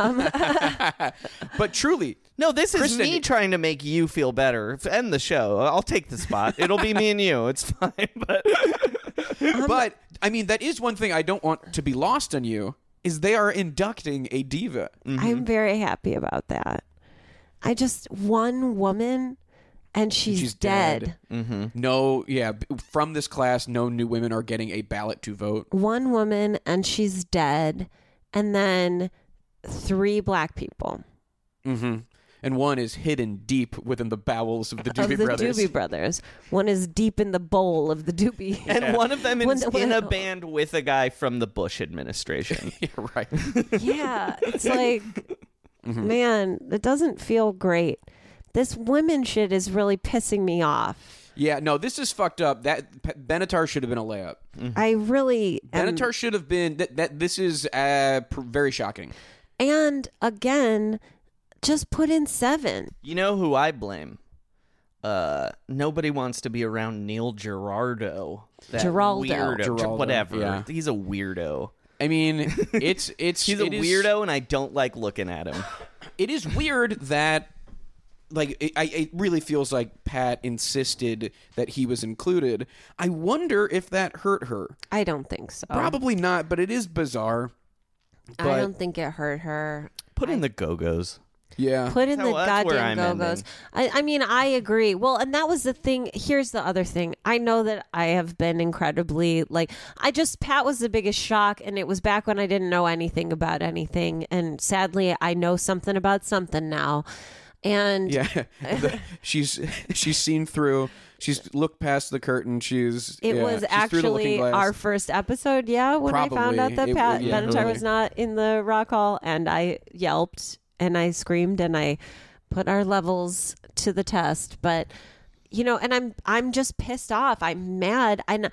But truly, No, this is Kristen- me trying to make you feel better. End the show. I'll take the spot. It'll be me and you. It's fine. But but I mean, that is one thing I don't want to be lost on you, is they are inducting a diva. I'm very happy about that. I just one woman, and she's dead. No, yeah, from this class, no new women are getting a ballot to vote. One woman, and she's dead, and then 3 black people And one is hidden deep within the bowels of the of Doobie the Brothers. Doobie Brothers. One is deep in the bowl of the Doobie. and one of them is When- in a band with a guy from the Bush administration. Yeah, right. Yeah, it's like, man, it doesn't feel great. This women shit is really pissing me off. Yeah, no, this is fucked up. That Benatar should have been a layup. I really am. Benatar should have been. That this is very shocking. And again, just put in 7. You know who I blame? Nobody wants to be around Neil Giraldo. That Giraldo. weirdo. Giraldo, Whatever. yeah. He's a weirdo. I mean, it's He's a weirdo, and I don't like looking at him. It is weird that, like, it really feels like Pat insisted that he was included. I wonder if that hurt her. I don't think so. Probably not, but it is bizarre. I But don't think it hurt her. Put in the Go-Go's. yeah, Put in the That's where goddamn I'm Go-Go's. ending. I mean, I agree. Well, and that was the thing. Here's the other thing. I know that I have been incredibly, like, Pat was the biggest shock, and it was back when I didn't know anything about anything. And sadly, I know something about something now. And yeah. She's seen through. She's looked past the curtain. it she's was through the looking actually glass. our first episode, when I found out that Probably. Pat Yeah, Benatar totally. was not in the Rock Hall, and I yelped and I screamed and I put our levels to the test. But and I'm just pissed off. I'm mad. I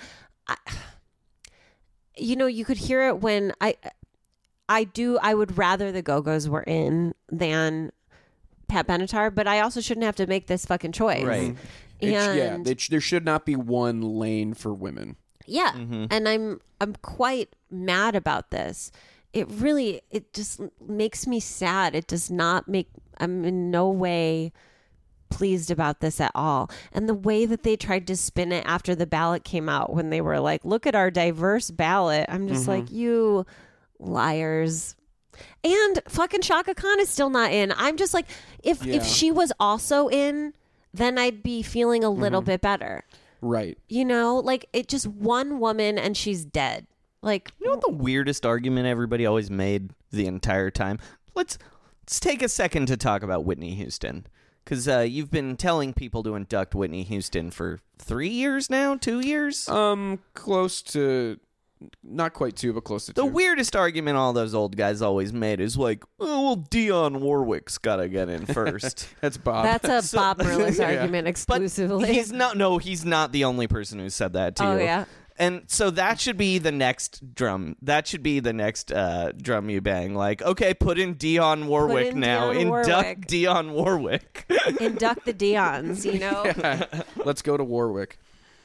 you could hear it when I would rather the Go-Go's were in than Pat Benatar, but I also shouldn't have to make this fucking choice. Right. And there should not be one lane for women. yeah, and I'm quite mad about this. It just makes me sad. It does not make. I'm in no way pleased about this at all. And the way that they tried to spin it after the ballot came out, when they were like, "Look at our diverse ballot," I'm just like, you liars. And fucking Shaka Khan is still not in. I'm just like, if she was also in, then I'd be feeling a little bit better. Right. Like, it just one woman and she's dead. Like, You know what the weirdest argument everybody always made the entire time? Let's take a second to talk about Whitney Houston. Because you've been telling people to induct Whitney Houston for 3 years now? 2 years? Close to, not quite 2, but close to 2. The weirdest argument all those old guys always made is like, oh, well, Dionne Warwick's got to get in first. That's Bob. that's a Bob Merlis argument But exclusively. he's not the only person who said that to you. Oh, yeah. And so that should be the next drum. That should be the next drum you bang. Like, okay, put in Dionne Warwick in now. Dionne Induct Warwick. Dionne Warwick. Induct the Dions, you know? Let's go to Warwick.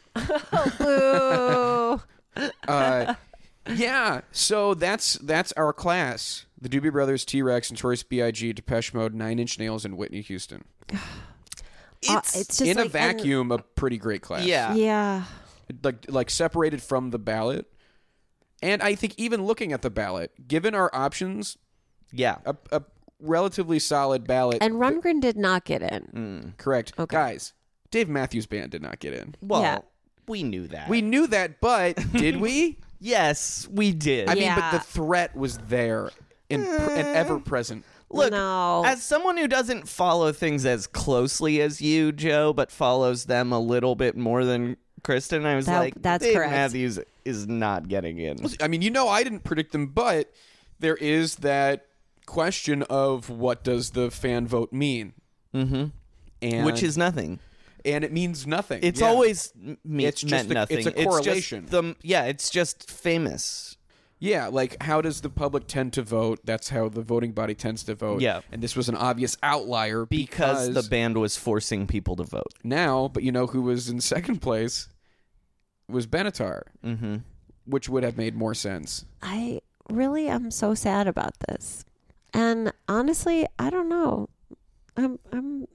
Boo. Yeah, so that's our class. The Doobie Brothers, T-Rex, Notorious B.I.G., Depeche Mode, Nine Inch Nails, and Whitney Houston. It's just In a like, vacuum, a pretty great class. Yeah. Yeah. Like separated from the ballot. And I think even looking at the ballot, given our options, Yeah. a relatively solid ballot. And Rundgren did not get in. Correct. Okay. Guys, Dave Matthews Band did not get in. Well, Yeah. we knew that. We knew that, but did we? Yes, we did. I mean, Yeah. but the threat was there and ever present. Look, No. as someone who doesn't follow things as closely as you, Joe, but follows them a little bit more than Kristen, I was like, that's Dave correct. Matthews is not getting in. I mean, I didn't predict them, but there is that question of what does the fan vote mean? Mm-hmm. And Which is nothing. and it means nothing. It's Yeah. always It's just meant nothing. it's a correlation. It's just famous. Yeah, like how does the public tend to vote? That's how the voting body tends to vote. Yeah. And this was an obvious outlier Because the band was forcing people to vote. now, but you know who was in second place was Benatar, which would have made more sense. I really am so sad about this. And honestly, I don't know. I'm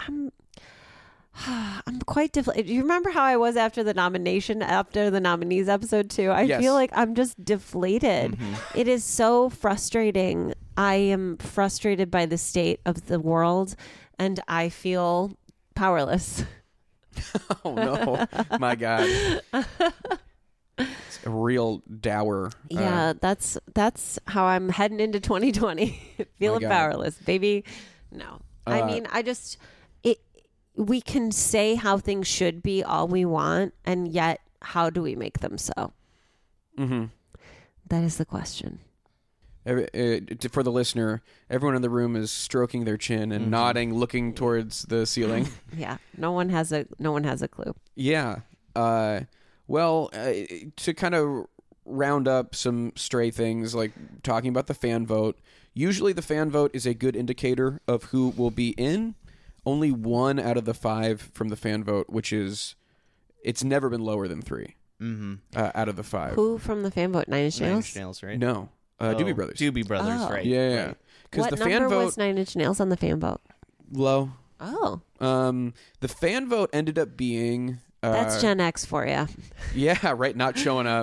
quite deflated. Do you remember how I was after the nominees episode 2? I Yes. feel like I'm just deflated. It is so frustrating. I am frustrated by the state of the world, and I feel powerless. Oh no, my God! It's a real dour. Yeah, that's how I'm heading into 2020. Feeling God. powerless, baby. No. I mean, we can say how things should be all we want, and yet how do we make them so? Mm-hmm. That is the question. For the listener, everyone in the room is stroking their chin and nodding, looking towards the ceiling. Yeah. No one has a clue. Yeah. Well, to kind of round up some stray things, like talking about the fan vote, usually the fan vote is a good indicator of who will be in. Only 1 out of the 5 from the fan vote, which is, it's never been lower than 3 out of the 5. Who from the fan vote? Nine Inch Nine Nails? Inch Nails, right? No. Doobie Brothers. Doobie Brothers, Oh. right. Yeah. Right. Because What the number fan vote, was Nine Inch Nails on the fan vote? low. Oh, The fan vote ended up being... that's Gen X for you. Yeah, right. Not showing up.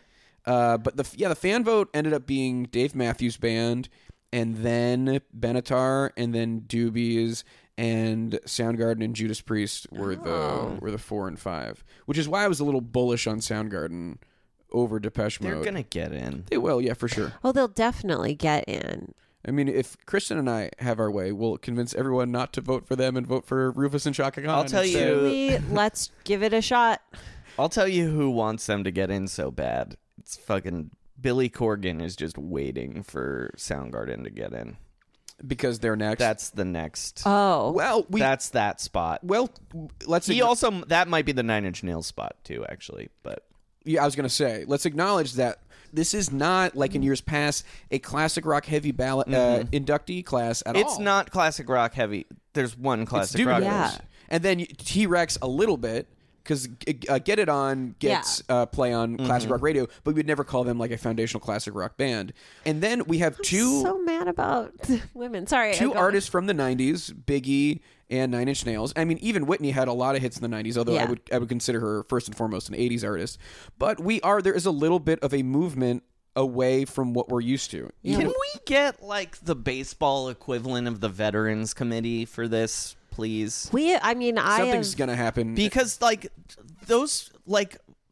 But the fan vote ended up being Dave Matthews Band, and then Benatar, and then Doobies, and Soundgarden and Judas Priest were the 4 and 5. Which is why I was a little bullish on Soundgarden over Depeche Mode. They're going to get in. They will, yeah, for sure. Oh, they'll definitely get in. I mean, if Kristen and I have our way, we'll convince everyone not to vote for them and vote for Rufus and Chaka Khan. I'll tell instead. you- Really, let's give it a shot. I'll tell you who wants them to get in so bad. It's fucking Billy Corgan is just waiting for Soundgarden to get in. Because they're next. That's the next. Oh, well, That's that spot. well, let's He also, that might be the Nine Inch Nails spot too, actually. But Yeah, I was going to say, let's acknowledge that this is not, like in years past, a classic rock heavy ballot inductee class at all. it's not classic rock heavy. There's one It's classic Doobie rock. Yeah. Brothers. And then T-Rex a little bit, because Get It On gets play on classic rock radio, but we'd never call them like a foundational classic rock band. And then we have so mad about women. Sorry, two go on. artists from the 90s, Biggie and Nine Inch Nails. I mean, even Whitney had a lot of hits in the 90s, although Yeah. I would consider her first and foremost an 80s artist. But there is a little bit of a movement away from what we're used to. Can we get like the baseball equivalent of the Veterans Committee for this, please? I Something's going to happen. Because like those like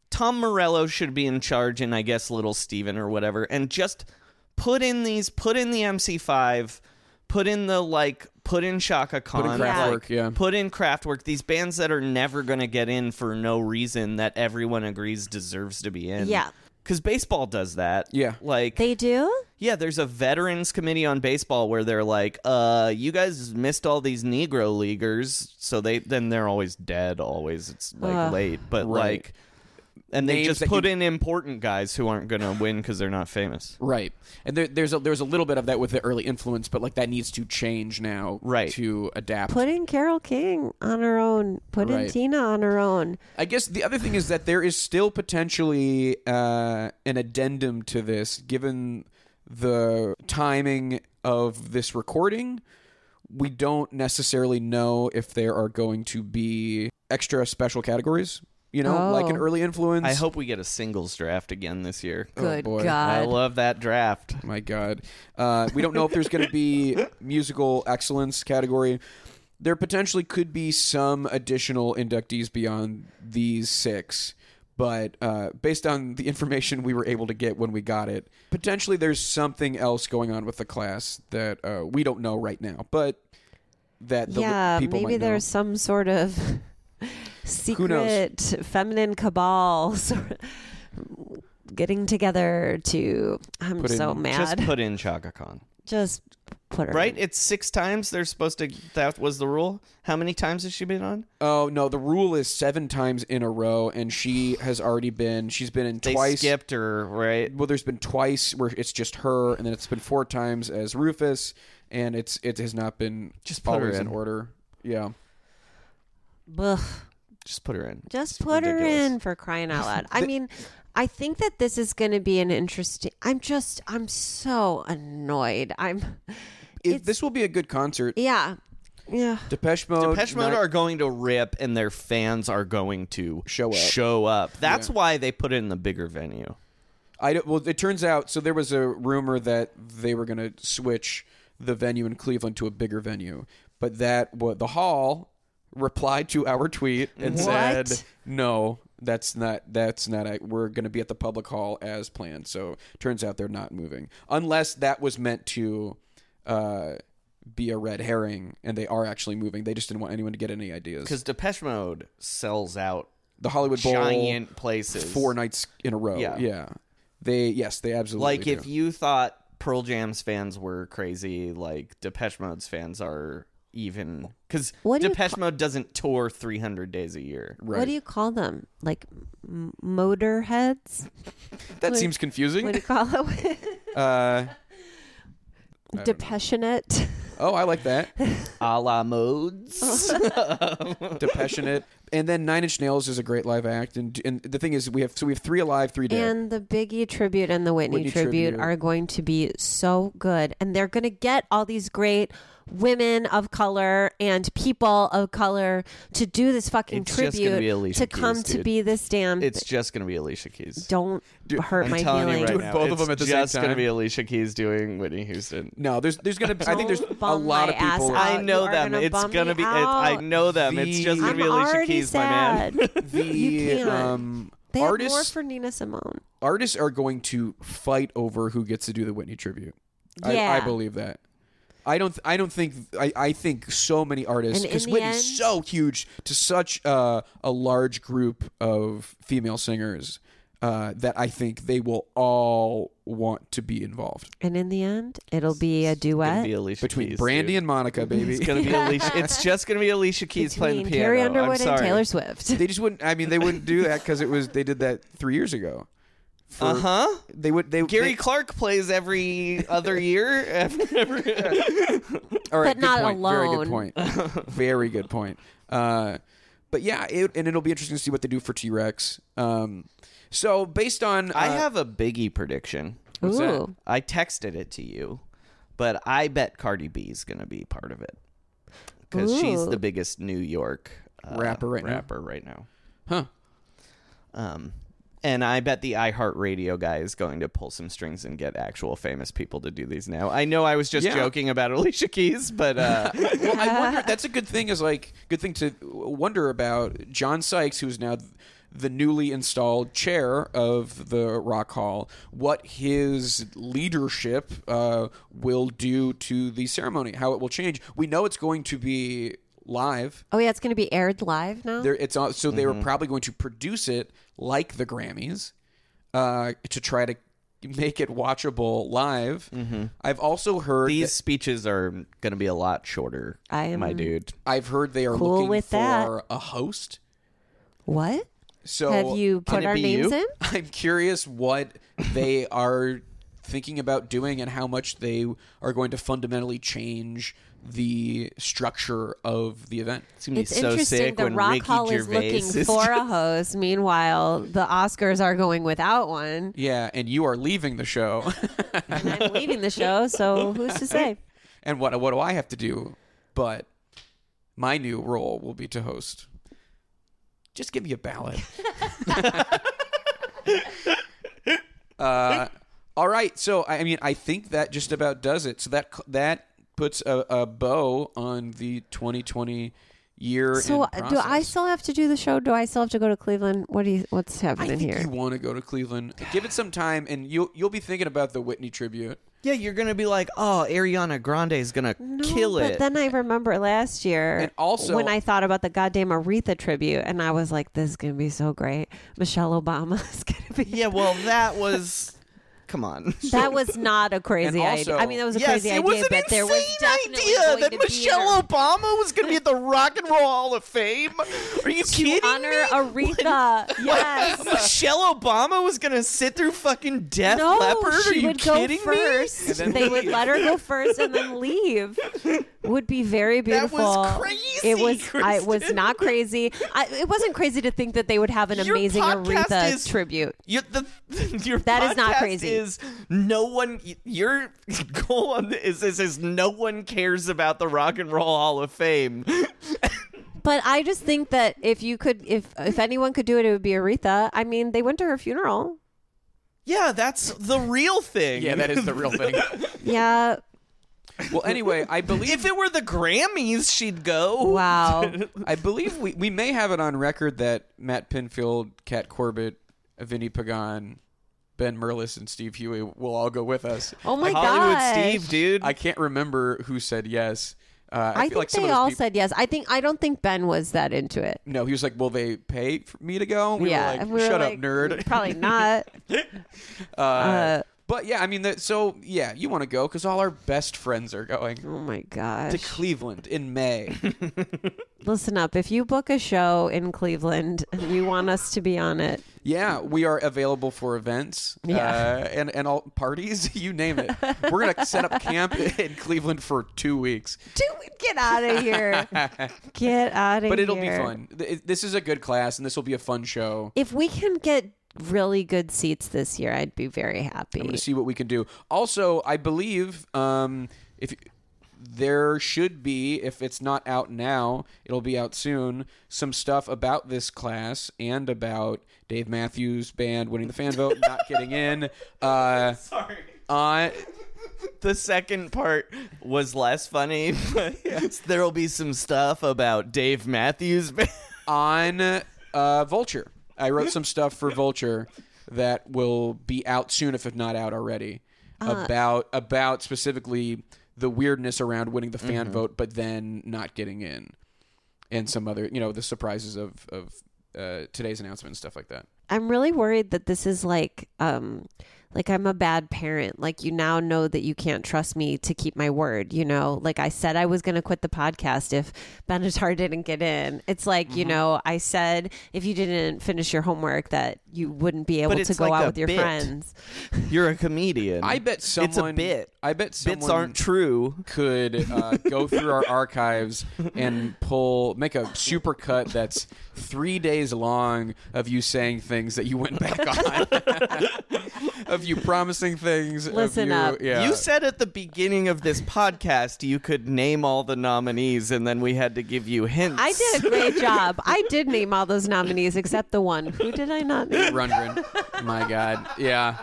Tom Morello should be in charge, and I guess Little Steven or whatever, and just put in the MC5, put in Shaka Khan, Put in Kraftwerk, yeah. put in Kraftwerk, these bands that are never going to get in for no reason that everyone agrees deserves to be in. Yeah. Because baseball does that. Yeah. Like, They do? yeah, there's a veterans committee on baseball where they're like, you guys missed all these Negro leaguers, so they're always dead, always. It's like late. But Right. like, and they Names just that put in important guys who aren't going to win because they're not famous. Right. And there's a little bit of that with the early influence, but like that needs to change now Right. to adapt. Put in Carole King on her own. Put in Right. Tina on her own. I guess the other thing is that there is still potentially an addendum to this, given the timing of this recording. We don't necessarily know if there are going to be extra special categories, like an Oh. early influence. I hope we get a singles draft again this year. Good boy. I God. love that draft. My God. We don't know if there's going to be musical excellence category. There potentially could be some additional inductees beyond these 6. But based on the information we were able to get when we got it, potentially there's something else going on with the class that we don't know right now. But that the people maybe might know. there's some sort of secret feminine cabal sort of getting together to. I'm Put in- so mad. Just put in Shaka Khan. Just put her Right? in. It's 6 times they're supposed to. That was the rule. How many times has she been on? Oh, no, the rule is 7 times in a row, and she has already been. She's been in They twice. skipped her, right? Well, there's been twice where it's just her, and then it's been 4 times as Rufus, and it has not been Just put her always in. order. Yeah. Ugh. Just put her in. Just It's put her ridiculous. in, for crying out loud. I mean, I think that this is going to be an interesting. I'm so annoyed. This will be a good concert. Yeah. Depeche Mode. Depeche Mode are going to rip, and their fans are going to Show up. That's why they put it in the bigger venue. Well, it turns out, so there was a rumor that they were going to switch the venue in Cleveland to a bigger venue, but the Hall replied to our tweet and What? said, "No, that's not we're going to be at the public hall as planned." So turns out they're not moving, unless that was meant to be a red herring, and they are actually moving. They just didn't want anyone to get any ideas. Because Depeche Mode sells out The Hollywood Bowl, giant places 4 nights in a row. Yeah. They absolutely Like, do. if you thought Pearl Jam's fans were crazy, like, Depeche Mode's fans are even... Because What do you Depeche Mode doesn't tour 300 days a year. Right. What do you call them? Like motorheads? That what- seems confusing. What do you call it? Depressionate. Oh, I like that. A la Modes. Depassionate. And then Nine Inch Nails is a great live act. And the thing is, we have 3 alive, 3 dead. And the Biggie tribute and the Whitney Whitney tribute tribute. are going to be so good. And they're going to get all these great women of color and people of color to do this fucking It's just gonna be tribute Alicia to come Keys, to dude. be this damn. It's just going to be Alicia Keys. Don't hurt I'm my telling feelings. you right Doing now, both of it's them at the same just going to time. be Alicia Keys doing Whitney Houston. No, there's gonna. I think there's Don't a bum lot of my ass people. out. I know you are them. gonna It's bum going to me be... I out. know them. It's just going to be I'm Alicia already Keys, my man. sad. The You can't. They have more artists for Nina Simone. artists are going to fight over who gets to do the Whitney tribute. I Yeah. believe that. I think so many artists, And in because the Whitney's end- so huge to such a large group of female singers, that I think they will all want to be involved. And in the end, it'll be a It's gonna duet be Alicia Between Keys, Brandy dude. and Monica, baby. It's gonna be Alicia. It's just gonna be Alicia Keys playing between the piano. Carrie I'm Underwood and sorry. Taylor Swift. They just wouldn't. I mean, they wouldn't do that because they did that 3 years ago. They would. Gary Clark plays every other year. All right, But not good point. Very alone. good point. Very good point. But yeah, it'll be interesting to see what they do for T-Rex. So based on, I have a Biggie prediction. What's that? Ooh. I texted it to you, but I bet Cardi B is going to be part of it because she's Ooh. the biggest New York Rapper right now? right now. huh? And I bet the iHeartRadio guy is going to pull some strings and get actual famous people to do these now. I know I was just Yeah. joking about Alicia Keys, but Well, I wonder. That's a good thing. Good thing to wonder about. John Sykes, who's now the newly installed chair of the Rock Hall, what his leadership will do to the ceremony, how it will change. We know it's going to be live. Oh yeah, it's going to be aired live now. So they were probably going to produce it like the Grammys to try to make it watchable live. I've also heard These speeches are going to be a lot shorter, my dude. I've heard they are Cool looking with for that. a host. What? So Have you put it our be names you? in? I'm curious what they are thinking about doing and how much they are going to fundamentally change the structure of the event. It's going to be It's so interesting. sick The when Rock Ricky Hall is Gervais looking for a host. Meanwhile, the Oscars are going without one. Yeah, and you are leaving the show. And I'm leaving the show, so who's to say? And what do I have to do? But my new role will be to host. Just give me a ballot. All right. So, I mean, I think that just about does it. So that puts a bow on the 2020 year. So in do I process. still have to do the show? Do I still have to go to Cleveland? What's I happening think here? you want to go to Cleveland. Give it some time, and you'll be thinking about the Whitney tribute. Yeah, you're going to be like, oh, Ariana Grande is going to kill but it. then I remember last year And also- when I thought about the goddamn Aretha tribute, and I was like, this is going to be so great. Michelle Obama is going to be... Yeah, well, that was... Come on. That was not a crazy And also- idea. I mean, that was a Yes, crazy it was idea, an but there was insane definitely idea going that to be Michelle Obama was going to be at the Rock and Roll Hall of Fame. Are you to kidding honor me? Aretha. Yes. Michelle Obama was going to sit through fucking Def No, Leppard? Are she you would go kidding first. And then They would leave. let her go first and then leave. Would be very That beautiful. was crazy, It was. I was Kristen. not crazy. It wasn't crazy to think that they would have an Your amazing podcast Aretha is- tribute. Your That is not podcast crazy. Is no one? Your goal on this is no one cares about the Rock and Roll Hall of Fame. But I just think that if anyone could do it, it would be Aretha. I mean, they went to her funeral. Yeah, that's the real thing. Yeah, that is the real thing. Yeah. Well, anyway, I believe If it were the Grammys, she'd go. Wow. I believe we may have it on record that Matt Pinfield, Kat Corbett, Vinny Pagan, Ben Merlis, and Steve Huey will all go with us. Oh my Hollywood god. Steve, dude. I can't remember who said yes. I I feel think like some they of those all people, said yes. I don't think Ben was that into it. no. He was like, "Will they pay for me to go?" We yeah, were like, and we were "Shut like, up, nerd." Probably not. But yeah, I mean, you want to go because all our best friends are going Oh my to gosh. Cleveland in May. Listen up. If you book a show in Cleveland and you want us to be on it, Yeah, we are available for events, Yeah. and all parties, you name it. We're gonna set up camp in Cleveland for 2 weeks, get out of here. Get out of here. but it'll be fun. This is a good class, and this will be a fun show. If we can get really good seats this year, I'd be very happy. I'm going to see what we can do. Also, I believe if there should be, if it's not out now, it'll be out soon, some stuff about this class and about Dave Matthews Band winning the fan vote, not getting in. Sorry. The second part was less funny, but there'll be some stuff about Dave Matthews. On Vulture. I wrote some stuff for Vulture that will be out soon, if it's not out already, about specifically the weirdness around winning the fan vote, but then not getting in, and some other, the surprises of today's announcement and stuff like that. I'm really worried that this is like I'm a bad parent. Like, you now know that you can't trust me to keep my word, Like, I said I was going to quit the podcast if Benatar didn't get in. It's like, I said if you didn't finish your homework that you wouldn't be able it's to go like out a with your bit. friends. You're a comedian. I bet someone. It's a bit. I bet someone Bits aren't true. could go through our archives and make a supercut that's 3 days long of you saying things that you went back on, of you promising things. Listen of you, up. Yeah. You said at the beginning of this podcast you could name all the nominees, and then we had to give you hints. I did a great job. I did name all those nominees except the one. Who did I not name? Rundgren. My God. Yeah.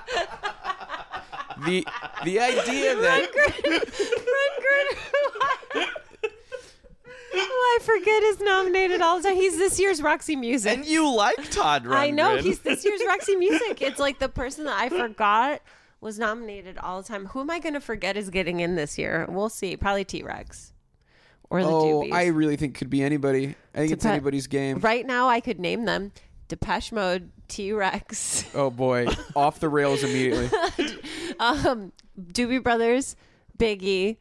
The idea that Rundgren. Who I forget is nominated all the time. He's this year's Roxy Music. And you like Todd Rundgren. I know, he's this year's Roxy Music. It's like the person that I forgot was nominated all the time. Who am I going to forget is getting in this year? We'll see. Probably T-Rex. Or the Doobies. I really think it could be anybody. I think it's anybody's game. Right now, I could name them. Depeche Mode, T-Rex. Oh, boy. Off the rails immediately. Doobie Brothers, Biggie,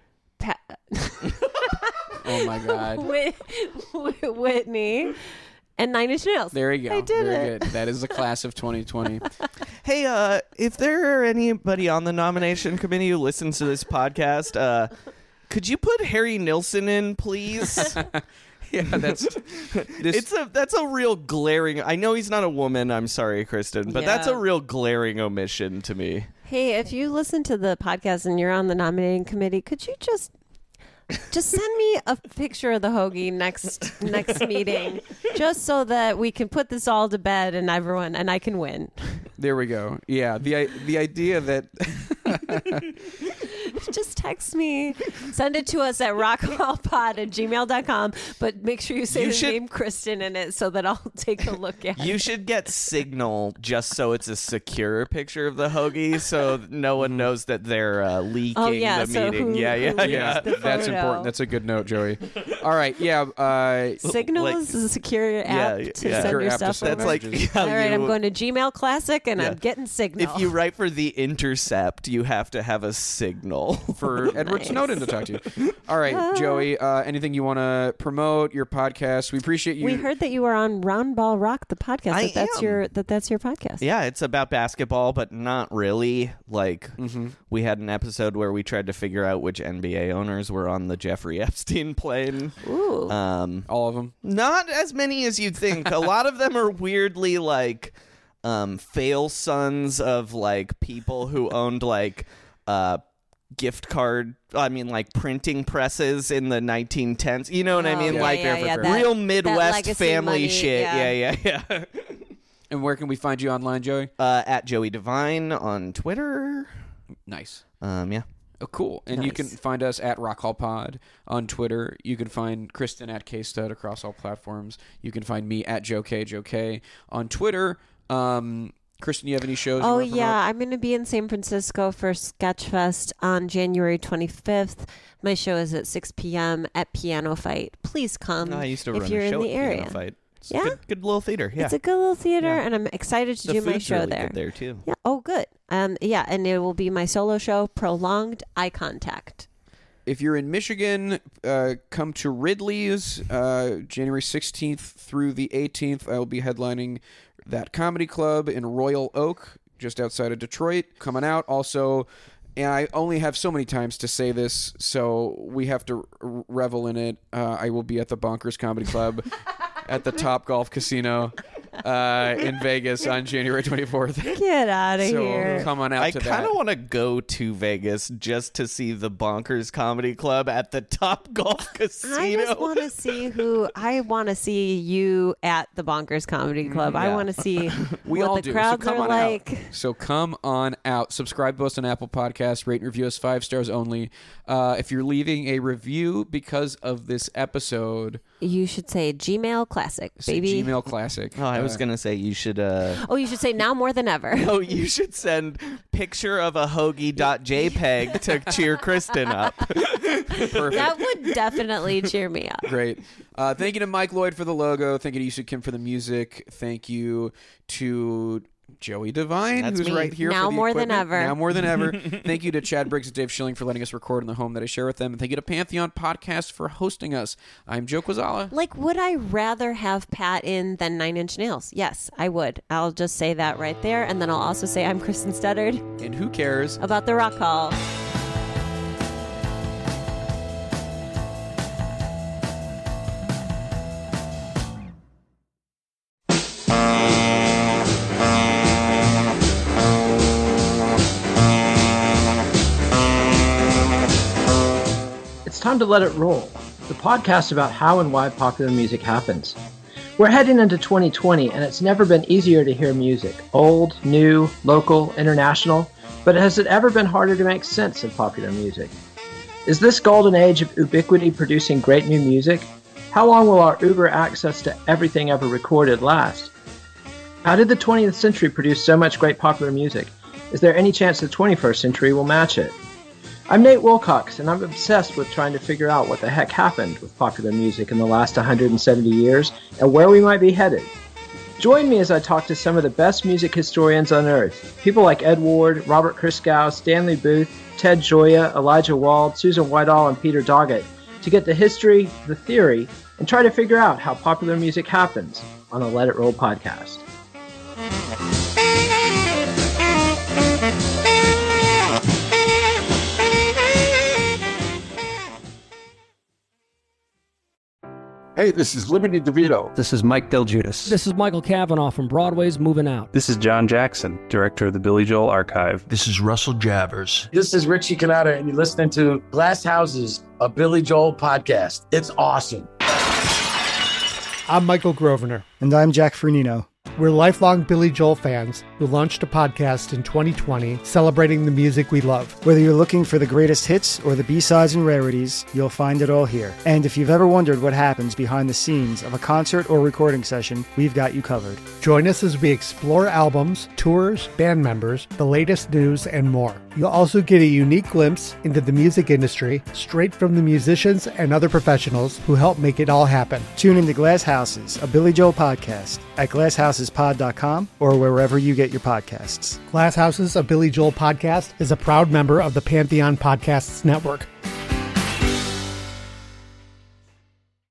Oh, my God. Whitney, and Nine Inch Nails. There you go. I did Very it. good. That is the class of 2020. Hey, if there are anybody on the nomination committee who listens to this podcast, could you put Harry Nilsson in, please? Yeah, that's a real glaring. I know he's not a woman. I'm sorry, Kristen, but that's a Yeah. real glaring omission to me. Hey, if you listen to the podcast and you're on the nominating committee, could you just send me a picture of the hoagie next meeting, just so that we can put this all to bed and I can win. There we go. Yeah, the idea that Just text me. Send it to us at rockhallpod@gmail.com. But make sure you say You the should- name Kristen in it so that I'll take a look at it. You should get Signal just so it's a secure picture of the hoagie, so no one knows that they're leaking the so meeting. who Yeah. leaked the that's photo? important. That's a good note, Joey. All right, yeah. Signal like- is a secure app Yeah, to yeah. send Secure your app to stuff send over. That's like how All right, you, I'm going to Gmail Classic and Yeah. I'm getting Signal. if you write for The Intercept, you have to have a Signal. For Edward Nice. Snowden to talk to you. All right, Joey, anything you want to promote, your podcast? We appreciate you. We heard that you were on Round Ball Rock, the podcast. I That's am. that's your podcast. Yeah, it's about basketball, but not really. Like, we had an episode where we tried to figure out which NBA owners were on the Jeffrey Epstein plane. Ooh. all of them. Not as many as you'd think. A lot of them are weirdly like fail sons of like people who owned like gift card, like printing presses in the 1910s. You know what I mean? yeah, Like that- real that Midwest legacy family money, shit. yeah. Yeah. And where can we find you online, Joey? At Joey Devine on Twitter. Nice. Yeah. Oh, cool. And you can Nice. find us at Rock Hall Pod on Twitter. You can find Kristen at K-Stud across all platforms. You can find me at Joe K on Twitter. Kristen, you have any shows? Oh, you wanna yeah. I'm going to be in San Francisco for Sketchfest on January 25th. My show is at 6 p.m. at Piano Fight. Please come I used to if run you're a show in the at Piano area. Fight. It's Yeah? good little theater. Yeah. It's a good little theater, Yeah. and I'm excited to the do my food's show really there. good there too. Yeah. Oh, good. Yeah, and it will be my solo show, Prolonged Eye Contact. If you're in Michigan, come to Ridley's January 16th through the 18th. I will be headlining that comedy club in Royal Oak, just outside of Detroit. Coming out also, and I only have so many times to say this, so we have to revel in it. I will be at the Bonkers Comedy Club at the Top Golf Casino in Vegas on January 24th. Get out of So here. come on out I to kind that. of want to go to Vegas just to see the Bonkers Comedy Club at the Top Golf Casino. I just want to see I want to see you at the Bonkers Comedy Club. I Yeah. want to see We what all the do. crowds so come are on like. out. So come on out. Subscribe to us on Apple Podcasts. Rate and review us 5 stars only. If you're leaving a review because of this episode, You should say Gmail Classic, say baby. Gmail Classic. Oh, I was gonna say you should. Oh, you should say now more than ever. Oh, you should send picture of a hoagie.jpg to cheer Kristen up. Perfect. That would definitely cheer me up. Great. Thank you to Mike Lloyd for the logo. Thank you to Yusuf Kim for the music. Thank you to Joey Devine, That's who's me. right here. Now for the more than equipment. ever. Now more than ever. Thank you to Chad Briggs and Dave Schilling for letting us record in the home that I share with them. And thank you to Pantheon Podcast for hosting us. I'm Joe Quazala. Like, would I rather have Pat in than Nine Inch Nails? Yes, I would. I'll just say that right there. And then I'll also say I'm Kristen Studdard And who cares? about the Rock Hall. It's time to let it roll, the podcast about how and why popular music happens. We're heading into 2020, and it's never been easier to hear music. Old, new, local, international, but has it ever been harder to make sense of popular music? Is this golden age of ubiquity producing great new music? How long will our uber access to everything ever recorded last? How did the 20th century produce so much great popular music? Is there any chance the 21st century will match it? I'm Nate Wilcox, and I'm obsessed with trying to figure out what the heck happened with popular music in the last 170 years and where we might be headed. Join me as I talk to some of the best music historians on earth. People like Ed Ward, Robert Christgau, Stanley Booth, Ted Gioia, Elijah Wald, Susan Whitall, and Peter Doggett to get the history, the theory, and try to figure out how popular music happens on the Let It Roll podcast. Hey, this is Liberty DeVito. This is Mike Del Giudice. This is Michael Cavanaugh from Broadway's Moving Out. This is John Jackson, director of the Billy Joel Archive. This is Russell Javers. This is Richie Cannata, and you're listening to Glass Houses, a Billy Joel podcast. It's awesome. I'm Michael Grosvenor. And I'm Jack Fernino. We're lifelong Billy Joel fans who launched a podcast in 2020 celebrating the music we love. Whether you're looking for the greatest hits or the B-sides and rarities, you'll find it all here. And if you've ever wondered what happens behind the scenes of a concert or recording session, we've got you covered. Join us as we explore albums, tours, band members, the latest news, and more. You'll also get a unique glimpse into the music industry straight from the musicians and other professionals who help make it all happen. Tune into Glass Houses, a Billy Joel podcast at glasshouses.pod.com or wherever you get your podcasts. Glass Houses, a Billy Joel podcast is a proud member of the Pantheon Podcasts Network.